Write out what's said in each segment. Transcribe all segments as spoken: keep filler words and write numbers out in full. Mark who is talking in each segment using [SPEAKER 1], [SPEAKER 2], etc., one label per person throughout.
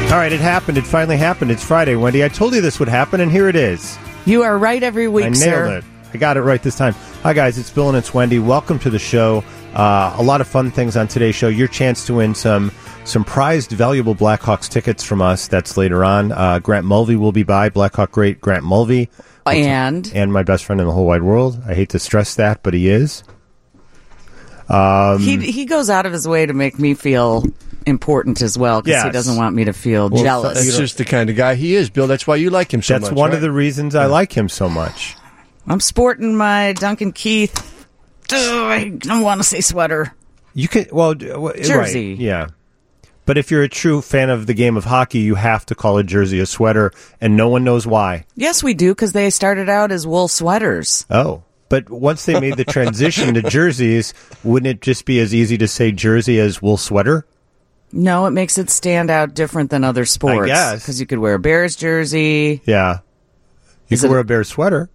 [SPEAKER 1] All right, it happened. It finally happened. It's Friday, Wendy. I told you this would happen, and here it is.
[SPEAKER 2] You are right every week,
[SPEAKER 1] I nailed
[SPEAKER 2] sir.
[SPEAKER 1] it. I got it right this time. Hi, guys. It's Bill and it's Wendy. Welcome to the show. Uh, a lot of fun things on today's show. Your chance to win some some prized, valuable Blackhawks tickets from us. That's later on. Uh, Grant Mulvey will be by. Blackhawk great Grant Mulvey.
[SPEAKER 2] And?
[SPEAKER 1] And my best friend in the whole wide world. I hate to stress that, but he is. Um,
[SPEAKER 2] he he goes out of his way to make me feel important as well, because
[SPEAKER 1] yes.
[SPEAKER 2] he doesn't want me to feel
[SPEAKER 1] Well,
[SPEAKER 2] jealous.
[SPEAKER 3] That's just the kind of guy he is, Bill. That's why you like him so
[SPEAKER 1] That's
[SPEAKER 3] much.
[SPEAKER 1] one
[SPEAKER 3] right?
[SPEAKER 1] of the reasons I like him so much.
[SPEAKER 2] I'm sporting my Duncan Keith. Oh, I don't want to say sweater.
[SPEAKER 1] You can well w-
[SPEAKER 2] Jersey.
[SPEAKER 1] right, yeah. But if you're a true fan of the game of hockey, you have to call a jersey a sweater, and no one knows why.
[SPEAKER 2] Yes, we do, because they started out as wool sweaters.
[SPEAKER 1] Oh. But once they made the transition to jerseys, wouldn't it just be as easy to say jersey as wool sweater?
[SPEAKER 2] No, it makes it stand out different than other sports.
[SPEAKER 1] I guess.
[SPEAKER 2] Because you could wear a Bears jersey.
[SPEAKER 1] Yeah. You
[SPEAKER 2] Is
[SPEAKER 1] could
[SPEAKER 2] it-
[SPEAKER 1] wear a bear sweater.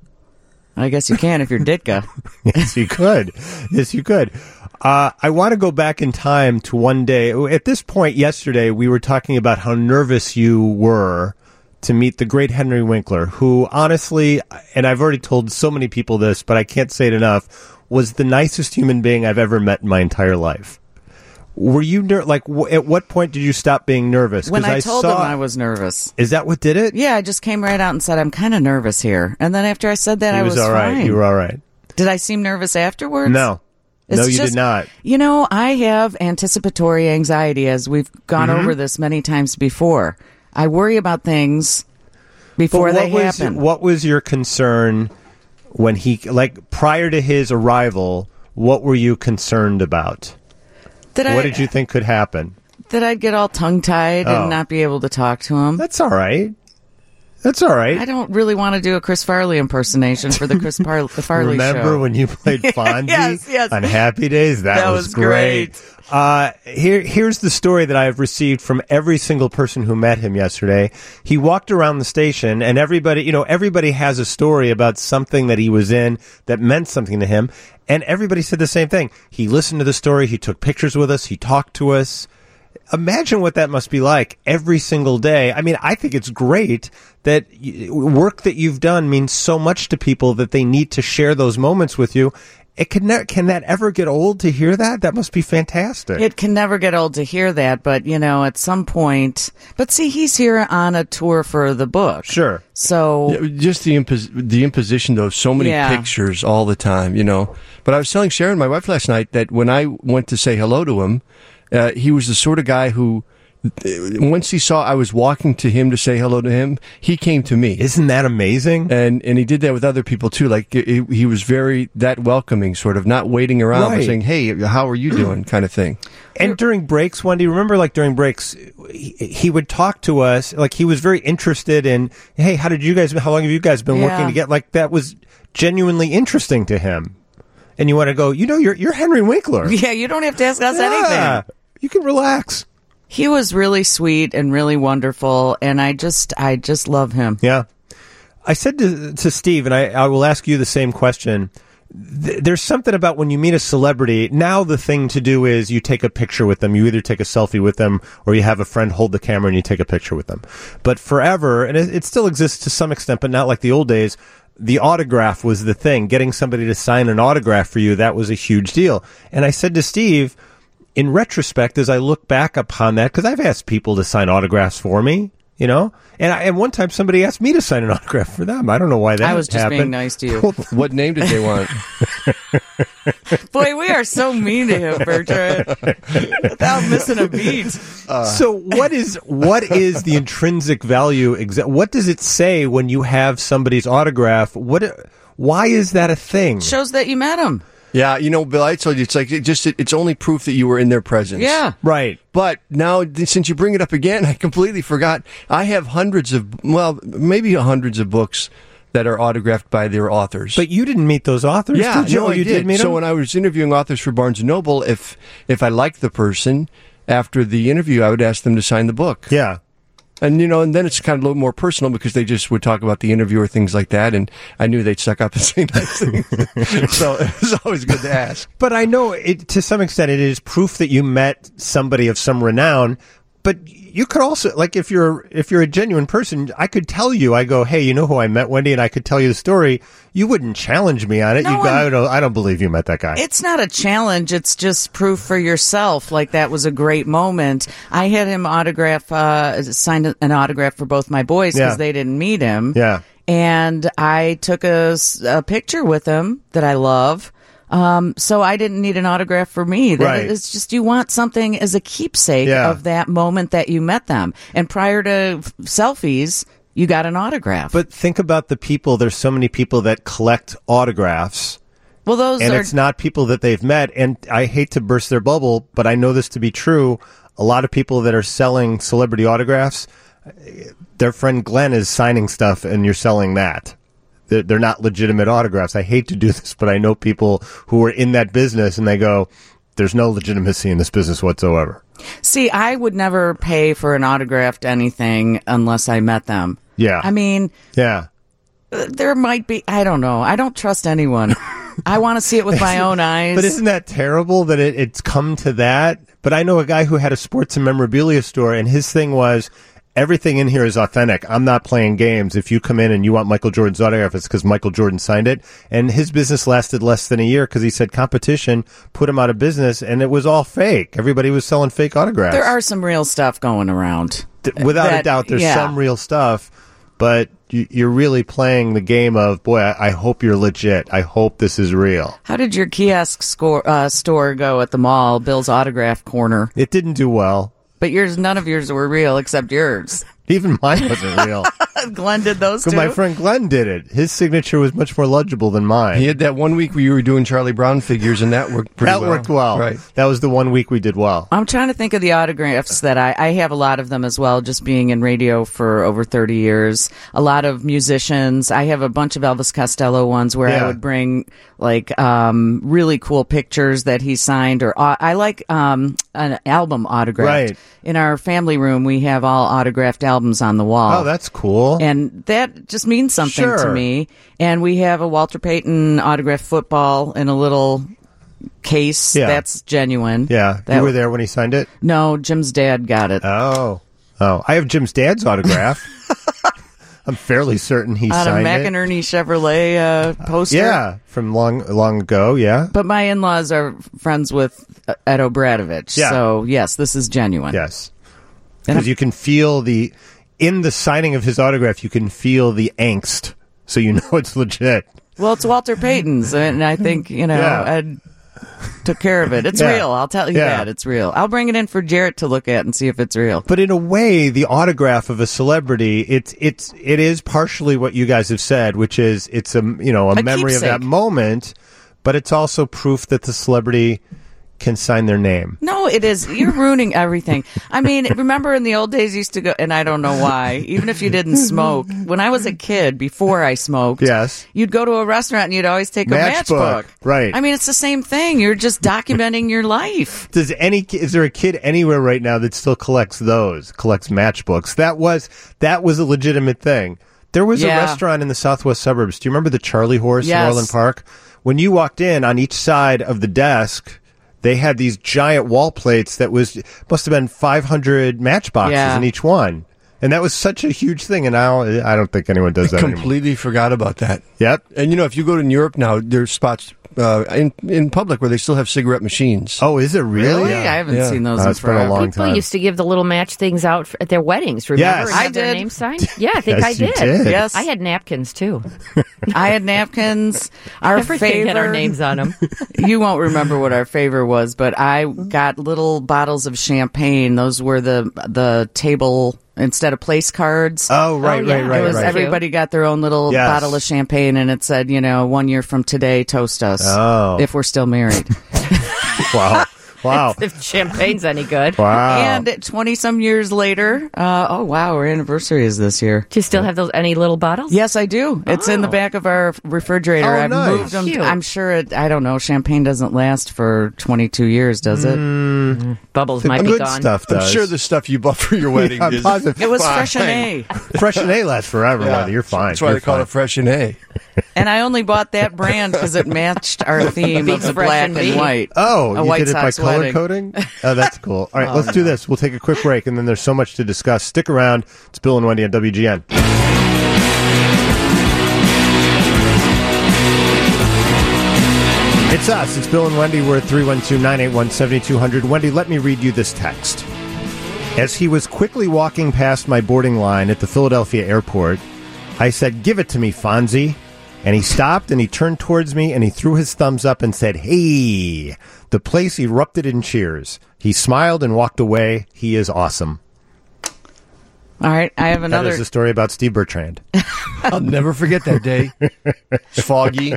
[SPEAKER 2] I guess you can if you're Ditka.
[SPEAKER 1] Yes, you could. Yes, you could. Uh, I want to go back in time to one day. At this point yesterday, we were talking about how nervous you were to meet the great Henry Winkler, who honestly, and I've already told so many people this, but I can't say it enough, was the nicest human being I've ever met in my entire life. Were you ner- like? W- at what point did you stop being nervous?
[SPEAKER 2] When I,
[SPEAKER 1] I
[SPEAKER 2] told
[SPEAKER 1] saw,
[SPEAKER 2] him I was nervous.
[SPEAKER 1] Is that what did it?
[SPEAKER 2] Yeah, I just came right out and said, I'm kind of nervous here. And then after I said that,
[SPEAKER 1] He
[SPEAKER 2] I
[SPEAKER 1] was,
[SPEAKER 2] was
[SPEAKER 1] all right.
[SPEAKER 2] fine.
[SPEAKER 1] You were all right.
[SPEAKER 2] Did I seem nervous afterwards?
[SPEAKER 1] No.
[SPEAKER 2] It's
[SPEAKER 1] no, you
[SPEAKER 2] just-
[SPEAKER 1] did not.
[SPEAKER 2] You know, I have anticipatory anxiety, as we've gone
[SPEAKER 1] Mm-hmm.
[SPEAKER 2] over this many times before. I worry about things before
[SPEAKER 1] But what
[SPEAKER 2] they
[SPEAKER 1] was,
[SPEAKER 2] happen.
[SPEAKER 1] What was your concern when he, like, prior to his arrival, what were you concerned about?
[SPEAKER 2] that I,
[SPEAKER 1] What did you think could happen?
[SPEAKER 2] That I'd get all tongue-tied
[SPEAKER 1] Oh.
[SPEAKER 2] and not be able to talk to him.
[SPEAKER 1] That's all right. That's all right.
[SPEAKER 2] I don't really want to do a Chris Farley impersonation for the Chris Par- the Farley
[SPEAKER 1] Remember
[SPEAKER 2] show.
[SPEAKER 1] when you played Fonzie
[SPEAKER 2] Yes, yes.
[SPEAKER 1] on Happy Days? That,
[SPEAKER 2] That
[SPEAKER 1] was,
[SPEAKER 2] was
[SPEAKER 1] great.
[SPEAKER 2] great.
[SPEAKER 1] Uh, here, here's the story that I have received from every single person who met him yesterday. He walked around the station, and everybody, you know, everybody has a story about something that he was in that meant something to him, and everybody said the same thing. He listened to the story, he took pictures with us, he talked to us. Imagine what that must be like every single day. I mean, I think it's great that y- work that you've done means so much to people that they need to share those moments with you. It can ne- can that ever get old to hear that? That must be fantastic.
[SPEAKER 2] It can never get old to hear that, but, you know, at some point... But see, he's here on a tour for the book.
[SPEAKER 1] Sure.
[SPEAKER 2] So...
[SPEAKER 3] Yeah, just the impos- the imposition of so many
[SPEAKER 2] Yeah.
[SPEAKER 3] pictures all the time, you know. But I was telling Sharon, my wife, last night that when I went to say hello to him, uh, he was the sort of guy who, uh, once he saw I was walking to him to say hello to him, he came to me.
[SPEAKER 1] Isn't that amazing?
[SPEAKER 3] And and he did that with other people too. Like he, he was very that welcoming, sort of not waiting around
[SPEAKER 1] Right.
[SPEAKER 3] but saying, "Hey, how are you doing?" kind of thing.
[SPEAKER 1] And during breaks, Wendy, remember, like during breaks, he, he would talk to us. Like he was very interested in, hey, how did you guys? How long have you guys been
[SPEAKER 2] Yeah.
[SPEAKER 1] working together? Like that was genuinely interesting to him. And you want to go, you know, you're you're Henry Winkler.
[SPEAKER 2] Yeah, you don't have to ask us
[SPEAKER 1] Yeah.
[SPEAKER 2] anything.
[SPEAKER 1] You can relax.
[SPEAKER 2] He was really sweet and really wonderful, and I just, I just love him.
[SPEAKER 1] Yeah. I said to, to Steve, and I, I will ask you the same question. Th- there's something about when you meet a celebrity, now the thing to do is you take a picture with them. You either take a selfie with them or you have a friend hold the camera and you take a picture with them. But forever, and it, it still exists to some extent, but not like the old days, the autograph was the thing. Getting somebody to sign an autograph for you, that was a huge deal. And I said to Steve, in retrospect, as I look back upon that, because I've asked people to sign autographs for me, you know, and I, and one time somebody asked me to sign an autograph for them. I don't know why that
[SPEAKER 2] I was just
[SPEAKER 1] happened.
[SPEAKER 2] being nice to you.
[SPEAKER 3] What name did they want?
[SPEAKER 2] Boy, we are so mean to him, Bertrand. Without missing a beat.
[SPEAKER 1] So what is what is the intrinsic value? Exa- what does it say when you have somebody's autograph? What? Why is that a thing?
[SPEAKER 2] Shows that you met him.
[SPEAKER 3] Yeah, you know, Bill, I told you, it's like, it just, it, it's only proof that you were in their presence.
[SPEAKER 2] Yeah.
[SPEAKER 1] Right.
[SPEAKER 3] But now, th- since you bring it up again, I completely forgot. I have hundreds of, well, maybe hundreds of books that are autographed by their authors.
[SPEAKER 1] But you didn't meet those authors,
[SPEAKER 3] yeah,
[SPEAKER 1] did you?
[SPEAKER 3] no,
[SPEAKER 1] Oh,
[SPEAKER 3] I
[SPEAKER 1] you
[SPEAKER 3] did.
[SPEAKER 1] meet
[SPEAKER 3] So
[SPEAKER 1] them?
[SPEAKER 3] when I was interviewing authors for Barnes and Noble, if if I liked the person, after the interview, I would ask them to sign the book.
[SPEAKER 1] Yeah.
[SPEAKER 3] And, you know, and then it's kind of a little more personal because they just would talk about the interview or things like that. And I knew they'd suck up and say nice things. So it was always good to ask.
[SPEAKER 1] But I know it, to some extent it is proof that you met somebody of some renown. but you could also, like, if you're if you're a genuine person, I could tell you. I go, hey, you know who I met, Wendy, and I could tell you the story. You wouldn't challenge me on it.
[SPEAKER 2] No,
[SPEAKER 1] You go, I don't, I don't believe you met that guy.
[SPEAKER 2] It's not a challenge. It's just proof for yourself. Like, that was a great moment. I had him autograph, uh, signed an autograph for both my boys because
[SPEAKER 1] Yeah.
[SPEAKER 2] they didn't meet him.
[SPEAKER 1] Yeah.
[SPEAKER 2] And I took a, s- a picture with him that I love. Um, so I didn't need an autograph for me. That
[SPEAKER 1] Right.
[SPEAKER 2] It's just you want something as a keepsake
[SPEAKER 1] Yeah.
[SPEAKER 2] of that moment that you met them. And prior to f- selfies, you got an autograph.
[SPEAKER 1] But think about the people. There's so many people that collect autographs.
[SPEAKER 2] well, those
[SPEAKER 1] And
[SPEAKER 2] are
[SPEAKER 1] it's not people that they've met. And I hate to burst their bubble, but I know this to be true. A lot of people that are selling celebrity autographs, their friend Glenn is signing stuff and you're selling that. They're, they're not legitimate autographs. I hate to do this, but I know people who are in that business and they go, there's no legitimacy in this business whatsoever.
[SPEAKER 2] See, I would never pay for an autographed anything unless I met them.
[SPEAKER 1] Yeah.
[SPEAKER 2] I mean,
[SPEAKER 1] Yeah.
[SPEAKER 2] there might be, I don't know. I don't trust anyone. I want to see it with my own eyes.
[SPEAKER 1] But isn't that terrible that it, it's come to that? But I know a guy who had a sports and memorabilia store, and his thing was, everything in here is authentic. I'm not playing games. If you come in and you want Michael Jordan's autograph, it's because Michael Jordan signed it. And his business lasted less than a year because he said competition put him out of business, and it was all fake. Everybody was selling fake autographs.
[SPEAKER 2] There are some real stuff going around.
[SPEAKER 1] Th- Without
[SPEAKER 2] that-
[SPEAKER 1] a doubt, there's
[SPEAKER 2] yeah.
[SPEAKER 1] some real stuff, but you, you're really playing the game of, boy, I, I hope you're legit. I hope this is real.
[SPEAKER 2] How did your kiosk score, uh, store go at the mall, Bill's Autograph Corner?
[SPEAKER 1] It didn't do well.
[SPEAKER 2] But yours, none of yours were real except yours.
[SPEAKER 1] Even mine wasn't real.
[SPEAKER 2] Glenn did those
[SPEAKER 1] But
[SPEAKER 2] too.
[SPEAKER 1] my friend Glenn did it. His signature was much more legible than mine.
[SPEAKER 3] He had that one week where you were doing Charlie Brown figures, and that worked pretty
[SPEAKER 1] that
[SPEAKER 3] well.
[SPEAKER 1] worked well.
[SPEAKER 3] Right.
[SPEAKER 1] That was the one week we did well.
[SPEAKER 2] I'm trying to think of the autographs that I, I have a lot of them as well, just being in radio for over thirty years. A lot of musicians. I have a bunch of Elvis Costello ones where
[SPEAKER 1] Yeah.
[SPEAKER 2] I would bring like um, really cool pictures that he signed, or uh, I like um, an album autographed.
[SPEAKER 1] Right.
[SPEAKER 2] In our family room, we have all autographed albums on the wall.
[SPEAKER 1] Oh, that's cool.
[SPEAKER 2] And that just means something
[SPEAKER 1] Sure.
[SPEAKER 2] to me. And we have a Walter Payton autographed football in a little case.
[SPEAKER 1] Yeah.
[SPEAKER 2] That's genuine.
[SPEAKER 1] yeah.
[SPEAKER 2] That,
[SPEAKER 1] You were there when he signed it?
[SPEAKER 2] No, Jim's dad got it.
[SPEAKER 1] Oh. Oh. I have Jim's dad's autograph. I'm fairly certain he
[SPEAKER 2] on a
[SPEAKER 1] signed it.
[SPEAKER 2] McInerney Chevrolet uh, poster.
[SPEAKER 1] Yeah. From long long ago, yeah.
[SPEAKER 2] But my in-laws are friends with uh, Ed O'Bradovich.
[SPEAKER 1] Yeah.
[SPEAKER 2] So, yes, this is genuine.
[SPEAKER 1] Yes.
[SPEAKER 2] And
[SPEAKER 1] Because you can feel the, in the signing of his autograph, you can feel the angst. So you know it's legit.
[SPEAKER 2] Well, it's Walter Payton's, and I think, you know,
[SPEAKER 1] Yeah.
[SPEAKER 2] Ed took care of it. It's
[SPEAKER 1] Yeah.
[SPEAKER 2] real. I'll tell you
[SPEAKER 1] Yeah.
[SPEAKER 2] that. It's real. I'll bring it in for Jarrett to look at and see if it's real.
[SPEAKER 1] But in a way, the autograph of a celebrity, it's it's it is partially what you guys have said, which is it's a you know a,
[SPEAKER 2] A
[SPEAKER 1] memory of that
[SPEAKER 2] keepsake.
[SPEAKER 1] moment, but it's also proof that the celebrity can sign their name.
[SPEAKER 2] No, it is. You're ruining everything. I mean, remember in the old days, you used to go, and I don't know why, even if you didn't smoke. When I was a kid, before I smoked,
[SPEAKER 1] Yes.
[SPEAKER 2] you'd go to a restaurant and you'd always take a
[SPEAKER 1] Matchbook.
[SPEAKER 2] matchbook.
[SPEAKER 1] Right.
[SPEAKER 2] I mean, it's the same thing. You're just documenting your life.
[SPEAKER 1] Does any is there a kid anywhere right now that still collects those, collects matchbooks? That was that was a legitimate thing. There was
[SPEAKER 2] Yeah.
[SPEAKER 1] a restaurant in the southwest suburbs. Do you remember the Charlie Horse
[SPEAKER 2] Yes.
[SPEAKER 1] in Orland Park? When you walked in, on each side of the desk, they had these giant wall plates that was must have been five hundred matchboxes
[SPEAKER 2] Yeah.
[SPEAKER 1] in each one. And that was such a huge thing. And now I don't think anyone does that anymore.
[SPEAKER 3] Completely forgot about that.
[SPEAKER 1] Yep.
[SPEAKER 3] And you know, if you go to Europe now, there's spots uh, in in public where they still have cigarette machines.
[SPEAKER 1] Oh, is it really?
[SPEAKER 2] Really? I haven't
[SPEAKER 3] Yeah.
[SPEAKER 2] seen those
[SPEAKER 1] Oh,
[SPEAKER 2] in
[SPEAKER 1] it's been a
[SPEAKER 2] forever.
[SPEAKER 1] long
[SPEAKER 4] People
[SPEAKER 1] time.
[SPEAKER 4] used to give the little match things out f- at their weddings, remember?
[SPEAKER 1] Yes.
[SPEAKER 4] And have
[SPEAKER 2] I
[SPEAKER 4] their
[SPEAKER 2] did.
[SPEAKER 4] name signed? Yeah, I think
[SPEAKER 1] Yes,
[SPEAKER 4] I
[SPEAKER 1] you
[SPEAKER 4] did.
[SPEAKER 1] did.
[SPEAKER 2] Yes.
[SPEAKER 4] I had napkins, too.
[SPEAKER 2] I had napkins. Our
[SPEAKER 4] Everything
[SPEAKER 2] favor,
[SPEAKER 4] had our names on them.
[SPEAKER 2] You won't remember what our favor was, but I got little bottles of champagne. Those were the the table instead of place cards.
[SPEAKER 1] Oh, right,
[SPEAKER 4] Oh, yeah.
[SPEAKER 1] right, right,
[SPEAKER 2] it was
[SPEAKER 1] right.
[SPEAKER 2] everybody got their own little
[SPEAKER 1] Yes.
[SPEAKER 2] bottle of champagne, and it said, you know, one year from today, toast us
[SPEAKER 1] Oh.
[SPEAKER 2] if we're still married.
[SPEAKER 1] Wow. Wow.
[SPEAKER 4] If champagne's any good.
[SPEAKER 1] Wow.
[SPEAKER 2] And twenty some years later, uh, oh wow, our anniversary is this year.
[SPEAKER 4] Do you still have those any little bottles?
[SPEAKER 2] Yes, I do. It's in the
[SPEAKER 4] Oh.
[SPEAKER 2] back of our refrigerator.
[SPEAKER 1] Oh,
[SPEAKER 2] I've
[SPEAKER 1] nice.
[SPEAKER 2] moved them.
[SPEAKER 4] Cute.
[SPEAKER 2] I'm sure it. I don't know. Champagne doesn't last for twenty-two years, does it?
[SPEAKER 4] Bubbles
[SPEAKER 1] The
[SPEAKER 4] might be
[SPEAKER 1] good
[SPEAKER 4] gone.
[SPEAKER 1] stuff
[SPEAKER 3] I'm
[SPEAKER 1] does.
[SPEAKER 3] sure the stuff you bought for your wedding
[SPEAKER 1] I'm
[SPEAKER 3] is
[SPEAKER 1] positive.
[SPEAKER 2] It was
[SPEAKER 3] fine.
[SPEAKER 2] Freshenet.
[SPEAKER 1] Freshenet lasts forever,
[SPEAKER 3] Yeah.
[SPEAKER 1] Wendy. You're fine.
[SPEAKER 3] That's why
[SPEAKER 1] You're
[SPEAKER 3] they call
[SPEAKER 1] fine.
[SPEAKER 3] it Freshenet.
[SPEAKER 2] And I only bought that brand because it matched our theme of the
[SPEAKER 4] fresh
[SPEAKER 2] black
[SPEAKER 4] and
[SPEAKER 2] and
[SPEAKER 4] meat.
[SPEAKER 2] white.
[SPEAKER 1] Oh,
[SPEAKER 2] A
[SPEAKER 1] you
[SPEAKER 2] White
[SPEAKER 1] did it by
[SPEAKER 2] Sox
[SPEAKER 1] color
[SPEAKER 2] wedding.
[SPEAKER 1] coding? Oh, that's cool. All right,
[SPEAKER 2] Oh,
[SPEAKER 1] let's do
[SPEAKER 2] no.
[SPEAKER 1] this. We'll take a quick break, and then there's so much to discuss. Stick around. It's Bill and Wendy on W G N. It's us. It's Bill and Wendy. We're at three one two, nine eight one, seven two zero zero. Wendy, let me read you this text. As he was quickly walking past my boarding line at the Philadelphia airport, I said, "Give it to me, Fonzie." And he stopped and he turned towards me and he threw his thumbs up and said, "Hey!" The place erupted in cheers. He smiled and walked away. He is awesome.
[SPEAKER 2] All right, I have
[SPEAKER 1] That
[SPEAKER 2] another.
[SPEAKER 1] is a story about Steve Bertrand.
[SPEAKER 3] I'll never forget that day. It's foggy.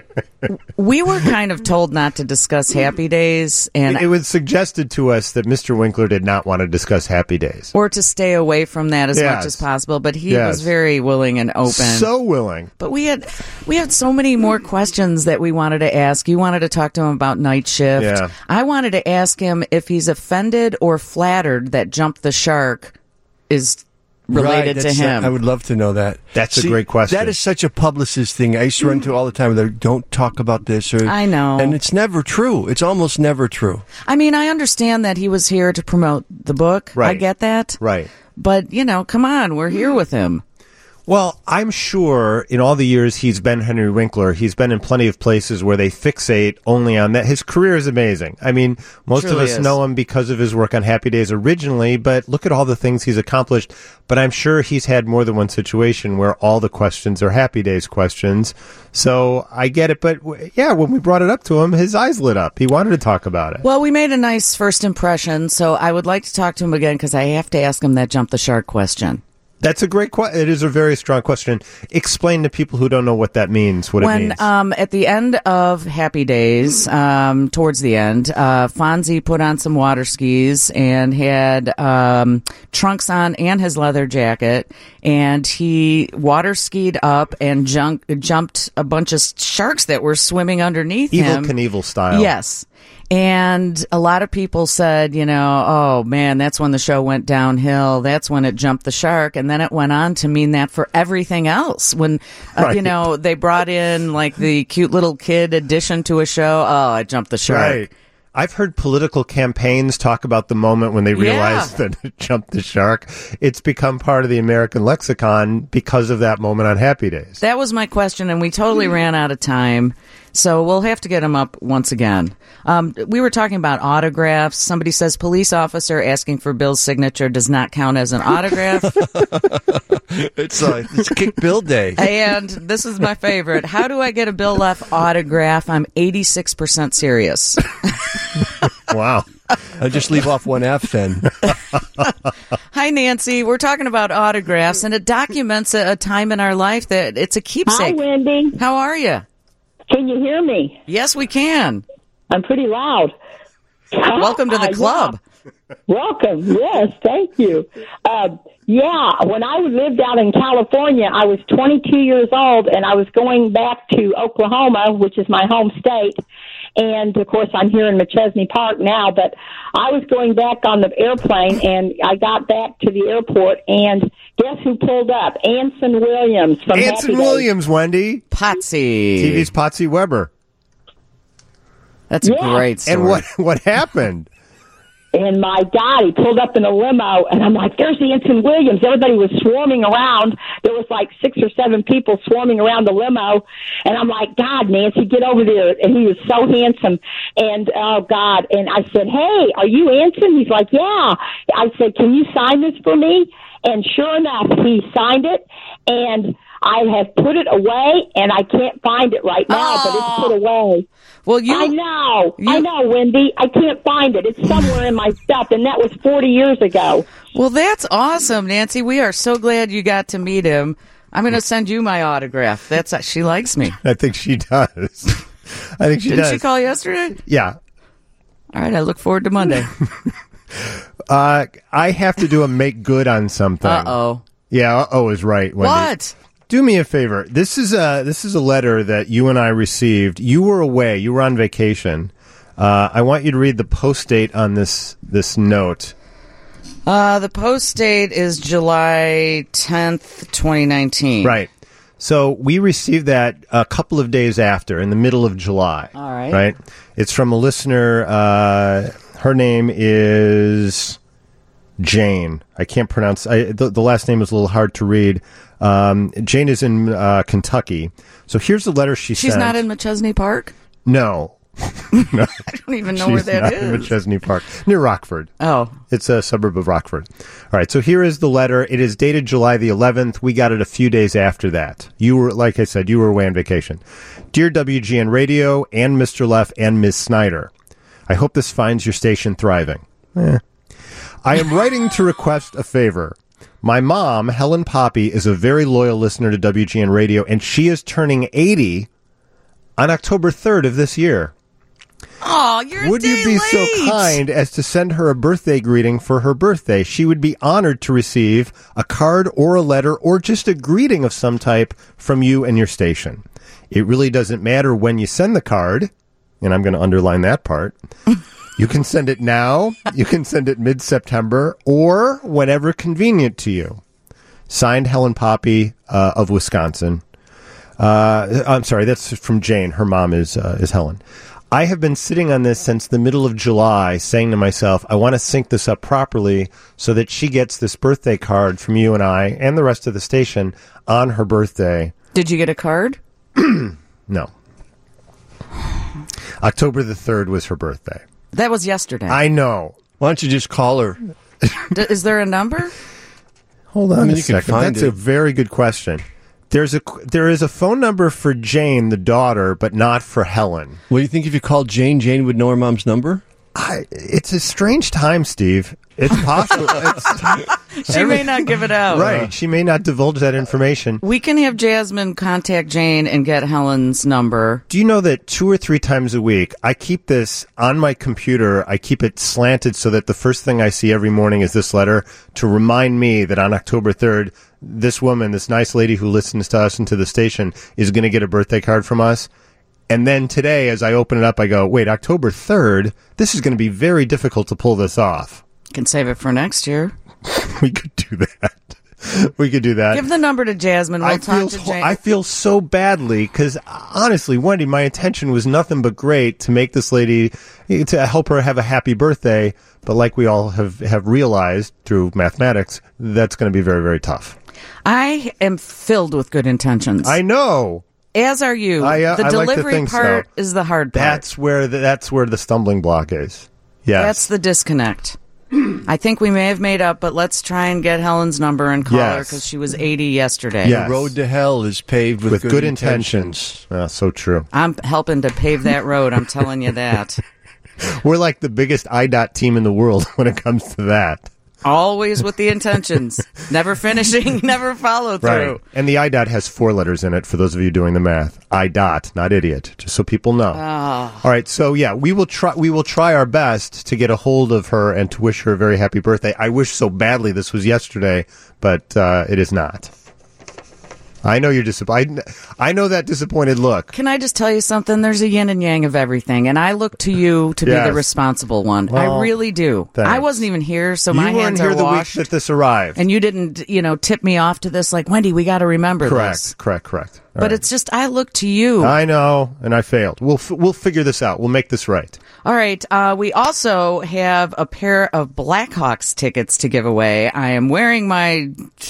[SPEAKER 2] We were kind of told not to discuss Happy Days, and
[SPEAKER 1] It, it was suggested to us that Mister Winkler did not want to discuss Happy Days.
[SPEAKER 2] or to stay away from that as
[SPEAKER 1] Yes.
[SPEAKER 2] much as possible. But he
[SPEAKER 1] Yes.
[SPEAKER 2] was very willing and open.
[SPEAKER 1] So willing.
[SPEAKER 2] But we had we had so many more questions that we wanted to ask. You wanted to talk to him about Night Shift.
[SPEAKER 1] Yeah.
[SPEAKER 2] I wanted to ask him if he's offended or flattered that Jump the Shark is related
[SPEAKER 3] Right,
[SPEAKER 2] to
[SPEAKER 3] that's-
[SPEAKER 2] him.
[SPEAKER 3] I would love to know that.
[SPEAKER 1] That's a great question.
[SPEAKER 3] That is such a publicist thing. I used to run to all the time. They don't talk about this. Or,
[SPEAKER 2] I know.
[SPEAKER 3] and it's never true. It's almost never true.
[SPEAKER 2] I mean, I understand that he was here to promote the book. I
[SPEAKER 1] Right.
[SPEAKER 2] get that.
[SPEAKER 1] Right.
[SPEAKER 2] But, you know, come on, we're here with him.
[SPEAKER 1] Well, I'm sure in all the years he's been Henry Winkler, he's been in plenty of places where they fixate only on that. His career is amazing. I mean, most of
[SPEAKER 2] Truly
[SPEAKER 1] us
[SPEAKER 2] is.
[SPEAKER 1] know him because of his work on Happy Days originally, but look at all the things he's accomplished. But I'm sure he's had more than one situation where all the questions are Happy Days questions. So I get it. But w- yeah, when we brought it up to him, his eyes lit up. He wanted to talk about it.
[SPEAKER 2] Well, we made a nice first impression, so I would like to talk to him again because I have to ask him that Jump the Shark question.
[SPEAKER 1] That's a great question. It is a very strong question. Explain to people who don't know what that means, what it
[SPEAKER 2] When
[SPEAKER 1] means.
[SPEAKER 2] um, at the end of Happy Days, um, towards the end, uh, Fonzie put on some water skis and had um, trunks on and his leather jacket, and he water skied up and junk- jumped a bunch of sharks that were swimming underneath
[SPEAKER 1] Evil
[SPEAKER 2] him.
[SPEAKER 1] Knievel style.
[SPEAKER 2] Yes. And a lot of people said, you know, oh man, that's when the show went downhill. That's when it jumped the shark. And then it went on to mean that for everything else. When, uh,
[SPEAKER 1] Right.
[SPEAKER 2] you know, they brought in like the cute little kid addition to a show. Oh, I jumped the shark.
[SPEAKER 1] Right. I've heard political campaigns talk about the moment when they realized that it jumped the shark. It's become part of the American lexicon because of that moment on Happy Days.
[SPEAKER 2] That was my question, and we totally ran out of time. So we'll have to get him up once again. Um, we were talking about autographs. Somebody says police officer asking for Bill's signature does not count as an autograph.
[SPEAKER 3] It's like it's Kick Bill Day.
[SPEAKER 2] And this is my favorite. How do I get a Bill Leff autograph? I'm eighty-six percent serious.
[SPEAKER 1] Wow.
[SPEAKER 3] I'll just leave off one F then.
[SPEAKER 2] Hi, Nancy. We're talking about autographs, and it documents a, a time in our life that it's a
[SPEAKER 5] Hi,
[SPEAKER 2] keepsake.
[SPEAKER 5] Wendy.
[SPEAKER 2] How are you?
[SPEAKER 5] Can you hear me?
[SPEAKER 2] Yes, we can.
[SPEAKER 5] I'm pretty loud.
[SPEAKER 2] Welcome to the
[SPEAKER 5] Uh,
[SPEAKER 2] club.
[SPEAKER 5] yeah. Welcome. Yes, thank you. Uh, yeah, when I lived out in California, I was twenty-two years old, and I was going back to Oklahoma, which is my home state. And, of course, I'm here in McChesney Park now, but I was going back on the airplane, and I got back to the airport, and guess who pulled up? Anson Williams from Happy
[SPEAKER 1] Anson
[SPEAKER 5] Days.
[SPEAKER 1] Williams, Wendy.
[SPEAKER 2] Potsy.
[SPEAKER 1] T V's Potsy Weber.
[SPEAKER 2] That's a
[SPEAKER 5] Yeah.
[SPEAKER 2] great story.
[SPEAKER 1] And what what happened?
[SPEAKER 5] And my God, he pulled up in a limo, and I'm like, there's the Anson Williams. Everybody was swarming around. There was like six or seven people swarming around the limo. And I'm like, God, Nancy, get over there. And he was so handsome. And, oh, God. And I said, hey, are you Anson? He's like, yeah. I said, can you sign this for me? And sure enough, he signed it. And I have put it away, and I can't find it right now, but it's put away.
[SPEAKER 2] Well, you.
[SPEAKER 5] I know.
[SPEAKER 2] you-
[SPEAKER 5] I know, Wendy. I can't find it. It's somewhere in my stuff, and that was forty years ago.
[SPEAKER 2] Well, that's awesome, Nancy. We are so glad you got to meet him. I'm going to send you my autograph. That's she likes me.
[SPEAKER 1] I think she does. I think she
[SPEAKER 2] Didn't
[SPEAKER 1] does.
[SPEAKER 2] she call yesterday?
[SPEAKER 1] Yeah.
[SPEAKER 2] All right, I look forward to Monday.
[SPEAKER 1] Uh, I have to do a make good on something.
[SPEAKER 2] Uh oh.
[SPEAKER 1] Yeah, uh-oh is right, Wendy.
[SPEAKER 2] What?
[SPEAKER 1] Do me a favor. This is a this is a letter that you and I received. You were away. You were on vacation. Uh, I want you to read the post date on this this note.
[SPEAKER 2] Uh, the post date is July tenth, twenty nineteen.
[SPEAKER 1] Right. So we received that a couple of days after, in the middle of July.
[SPEAKER 2] All right.
[SPEAKER 1] Right? It's from a listener. Uh, her name is Jane. I can't pronounce. I, the, the last name is a little hard to read. Um, Jane is in uh, Kentucky. So here's the letter she
[SPEAKER 2] She's
[SPEAKER 1] sent.
[SPEAKER 2] not in McChesney Park?
[SPEAKER 1] No. no.
[SPEAKER 2] I don't even know where
[SPEAKER 1] She's
[SPEAKER 2] that
[SPEAKER 1] not
[SPEAKER 2] is.
[SPEAKER 1] in McChesney Park. Near Rockford.
[SPEAKER 2] Oh.
[SPEAKER 1] It's a suburb of Rockford. All right, so here is the letter. It is dated July the eleventh. We got it a few days after that. You were, like I said, you were away on vacation. Dear W G N Radio and Mister Leff and Miz Snyder, I hope this finds your station thriving. Eh. I am writing to request a favor. My mom, Helen Poppy, is a very loyal listener to W G N Radio, and she is turning eighty on October third of this year.
[SPEAKER 2] Oh, you're
[SPEAKER 1] Would
[SPEAKER 2] a day
[SPEAKER 1] you be
[SPEAKER 2] late.
[SPEAKER 1] so kind as to send her a birthday greeting for her birthday? She would be honored to receive a card or a letter or just a greeting of some type from you and your station. It really doesn't matter when you send the card, and I'm going to underline that part. You can send it now, you can send it mid-September, or whenever convenient to you. Signed, Helen Poppy uh, of Wisconsin. Uh, I'm sorry, that's from Jane. Her mom is uh, is Helen. I have been sitting on this since the middle of July, saying to myself, I want to sync this up properly so that she gets this birthday card from you and I and the rest of the station on her birthday.
[SPEAKER 2] Did you get a card?
[SPEAKER 1] No. October the third was her birthday.
[SPEAKER 2] That was yesterday.
[SPEAKER 1] I know.
[SPEAKER 3] Why don't you just call her?
[SPEAKER 2] D- is there a number?
[SPEAKER 1] Hold on
[SPEAKER 3] I mean,
[SPEAKER 1] a
[SPEAKER 3] you can
[SPEAKER 1] second.
[SPEAKER 3] find
[SPEAKER 1] That's
[SPEAKER 3] it.
[SPEAKER 1] a very good question. There's a there is a phone number for Jane, the daughter, but not for Helen.
[SPEAKER 3] What do you think if you called Jane, Jane would know her mom's number?
[SPEAKER 1] I, it's a strange time, Steve. It's possible. it's,
[SPEAKER 2] She may not give it out.
[SPEAKER 1] right. She may not divulge that information.
[SPEAKER 2] We can have Jasmine contact Jane and get Helen's number.
[SPEAKER 1] Do you know that two or three times a week, I keep this on my computer, I keep it slanted so that the first thing I see every morning is this letter to remind me that on October third, this woman, this nice lady who listens to us and to the station, is going to get a birthday card from us. And then today, as I open it up, I go, wait, October third? This is going to be very difficult to pull this off.
[SPEAKER 2] Can save it for next year.
[SPEAKER 1] We could do that. We could do that.
[SPEAKER 2] Give the number to Jasmine. We'll
[SPEAKER 1] I
[SPEAKER 2] talk
[SPEAKER 1] feel
[SPEAKER 2] to
[SPEAKER 1] so,
[SPEAKER 2] Jane.
[SPEAKER 1] I feel so badly because honestly, Wendy, my intention was nothing but great to make this lady, to help her have a happy birthday. But like we all have, have realized through mathematics, that's going to be very, very tough.
[SPEAKER 2] I am filled with good intentions.
[SPEAKER 1] I know.
[SPEAKER 2] As are you.
[SPEAKER 1] I, uh,
[SPEAKER 2] the
[SPEAKER 1] I like to
[SPEAKER 2] delivery
[SPEAKER 1] think so.
[SPEAKER 2] part is the hard part.
[SPEAKER 1] That's where the, that's where the stumbling block is. Yes.
[SPEAKER 2] That's the disconnect. I think we may have made up, but let's try and get Helen's number and call her
[SPEAKER 1] Yes.
[SPEAKER 2] because she was eighty yesterday.
[SPEAKER 1] Yes.
[SPEAKER 3] The road to hell is paved with,
[SPEAKER 1] with
[SPEAKER 3] good,
[SPEAKER 1] good
[SPEAKER 3] intentions.
[SPEAKER 1] intentions. Ah, so true.
[SPEAKER 2] I'm helping to pave that road. I'm telling you that.
[SPEAKER 1] We're like the biggest I DOT team in the world when it comes to that.
[SPEAKER 2] Always with the intentions. Never finishing, never follow through.
[SPEAKER 1] Right. And the I DOT has four letters in it for those of you doing the math. I DOT, not idiot, just so people know.
[SPEAKER 2] Oh.
[SPEAKER 1] All right, so yeah, we will try we will try our best to get a hold of her and to wish her a very happy birthday. I wish so badly this was yesterday, but uh, it is not. I know you're disappointed. I know that disappointed look.
[SPEAKER 2] Can I just tell you something? There's a yin and yang of everything, and I look to you to
[SPEAKER 1] Yes.
[SPEAKER 2] be the responsible one.
[SPEAKER 1] Well,
[SPEAKER 2] I really do.
[SPEAKER 1] thanks.
[SPEAKER 2] I wasn't even here, so
[SPEAKER 1] You
[SPEAKER 2] my
[SPEAKER 1] weren't
[SPEAKER 2] hands
[SPEAKER 1] here
[SPEAKER 2] are
[SPEAKER 1] the
[SPEAKER 2] washed.
[SPEAKER 1] week that this arrived.
[SPEAKER 2] And you didn't, you know, tip me off to this like, Wendy, we got to remember
[SPEAKER 1] correct,
[SPEAKER 2] this.
[SPEAKER 1] correct, correct. All
[SPEAKER 2] But
[SPEAKER 1] right.
[SPEAKER 2] it's just, I look to you.
[SPEAKER 1] I know, and I failed. We'll f- we'll figure this out. We'll make this right.
[SPEAKER 2] All right. Uh, we also have a pair of Blackhawks tickets to give away. I am wearing my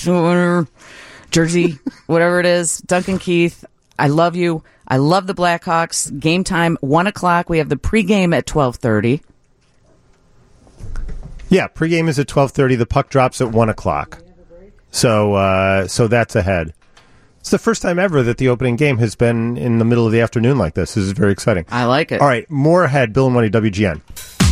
[SPEAKER 2] jersey, whatever it is. Duncan Keith, I love you. I love the Blackhawks. Game time, one o'clock. We have the pregame at twelve thirty.
[SPEAKER 1] Yeah, pregame is at twelve thirty. The puck drops at one o'clock. So, uh, so that's ahead. It's the first time ever that the opening game has been in the middle of the afternoon like this. This is very exciting.
[SPEAKER 2] I like it.
[SPEAKER 1] All right, more ahead. Bill and Wendy, W G N.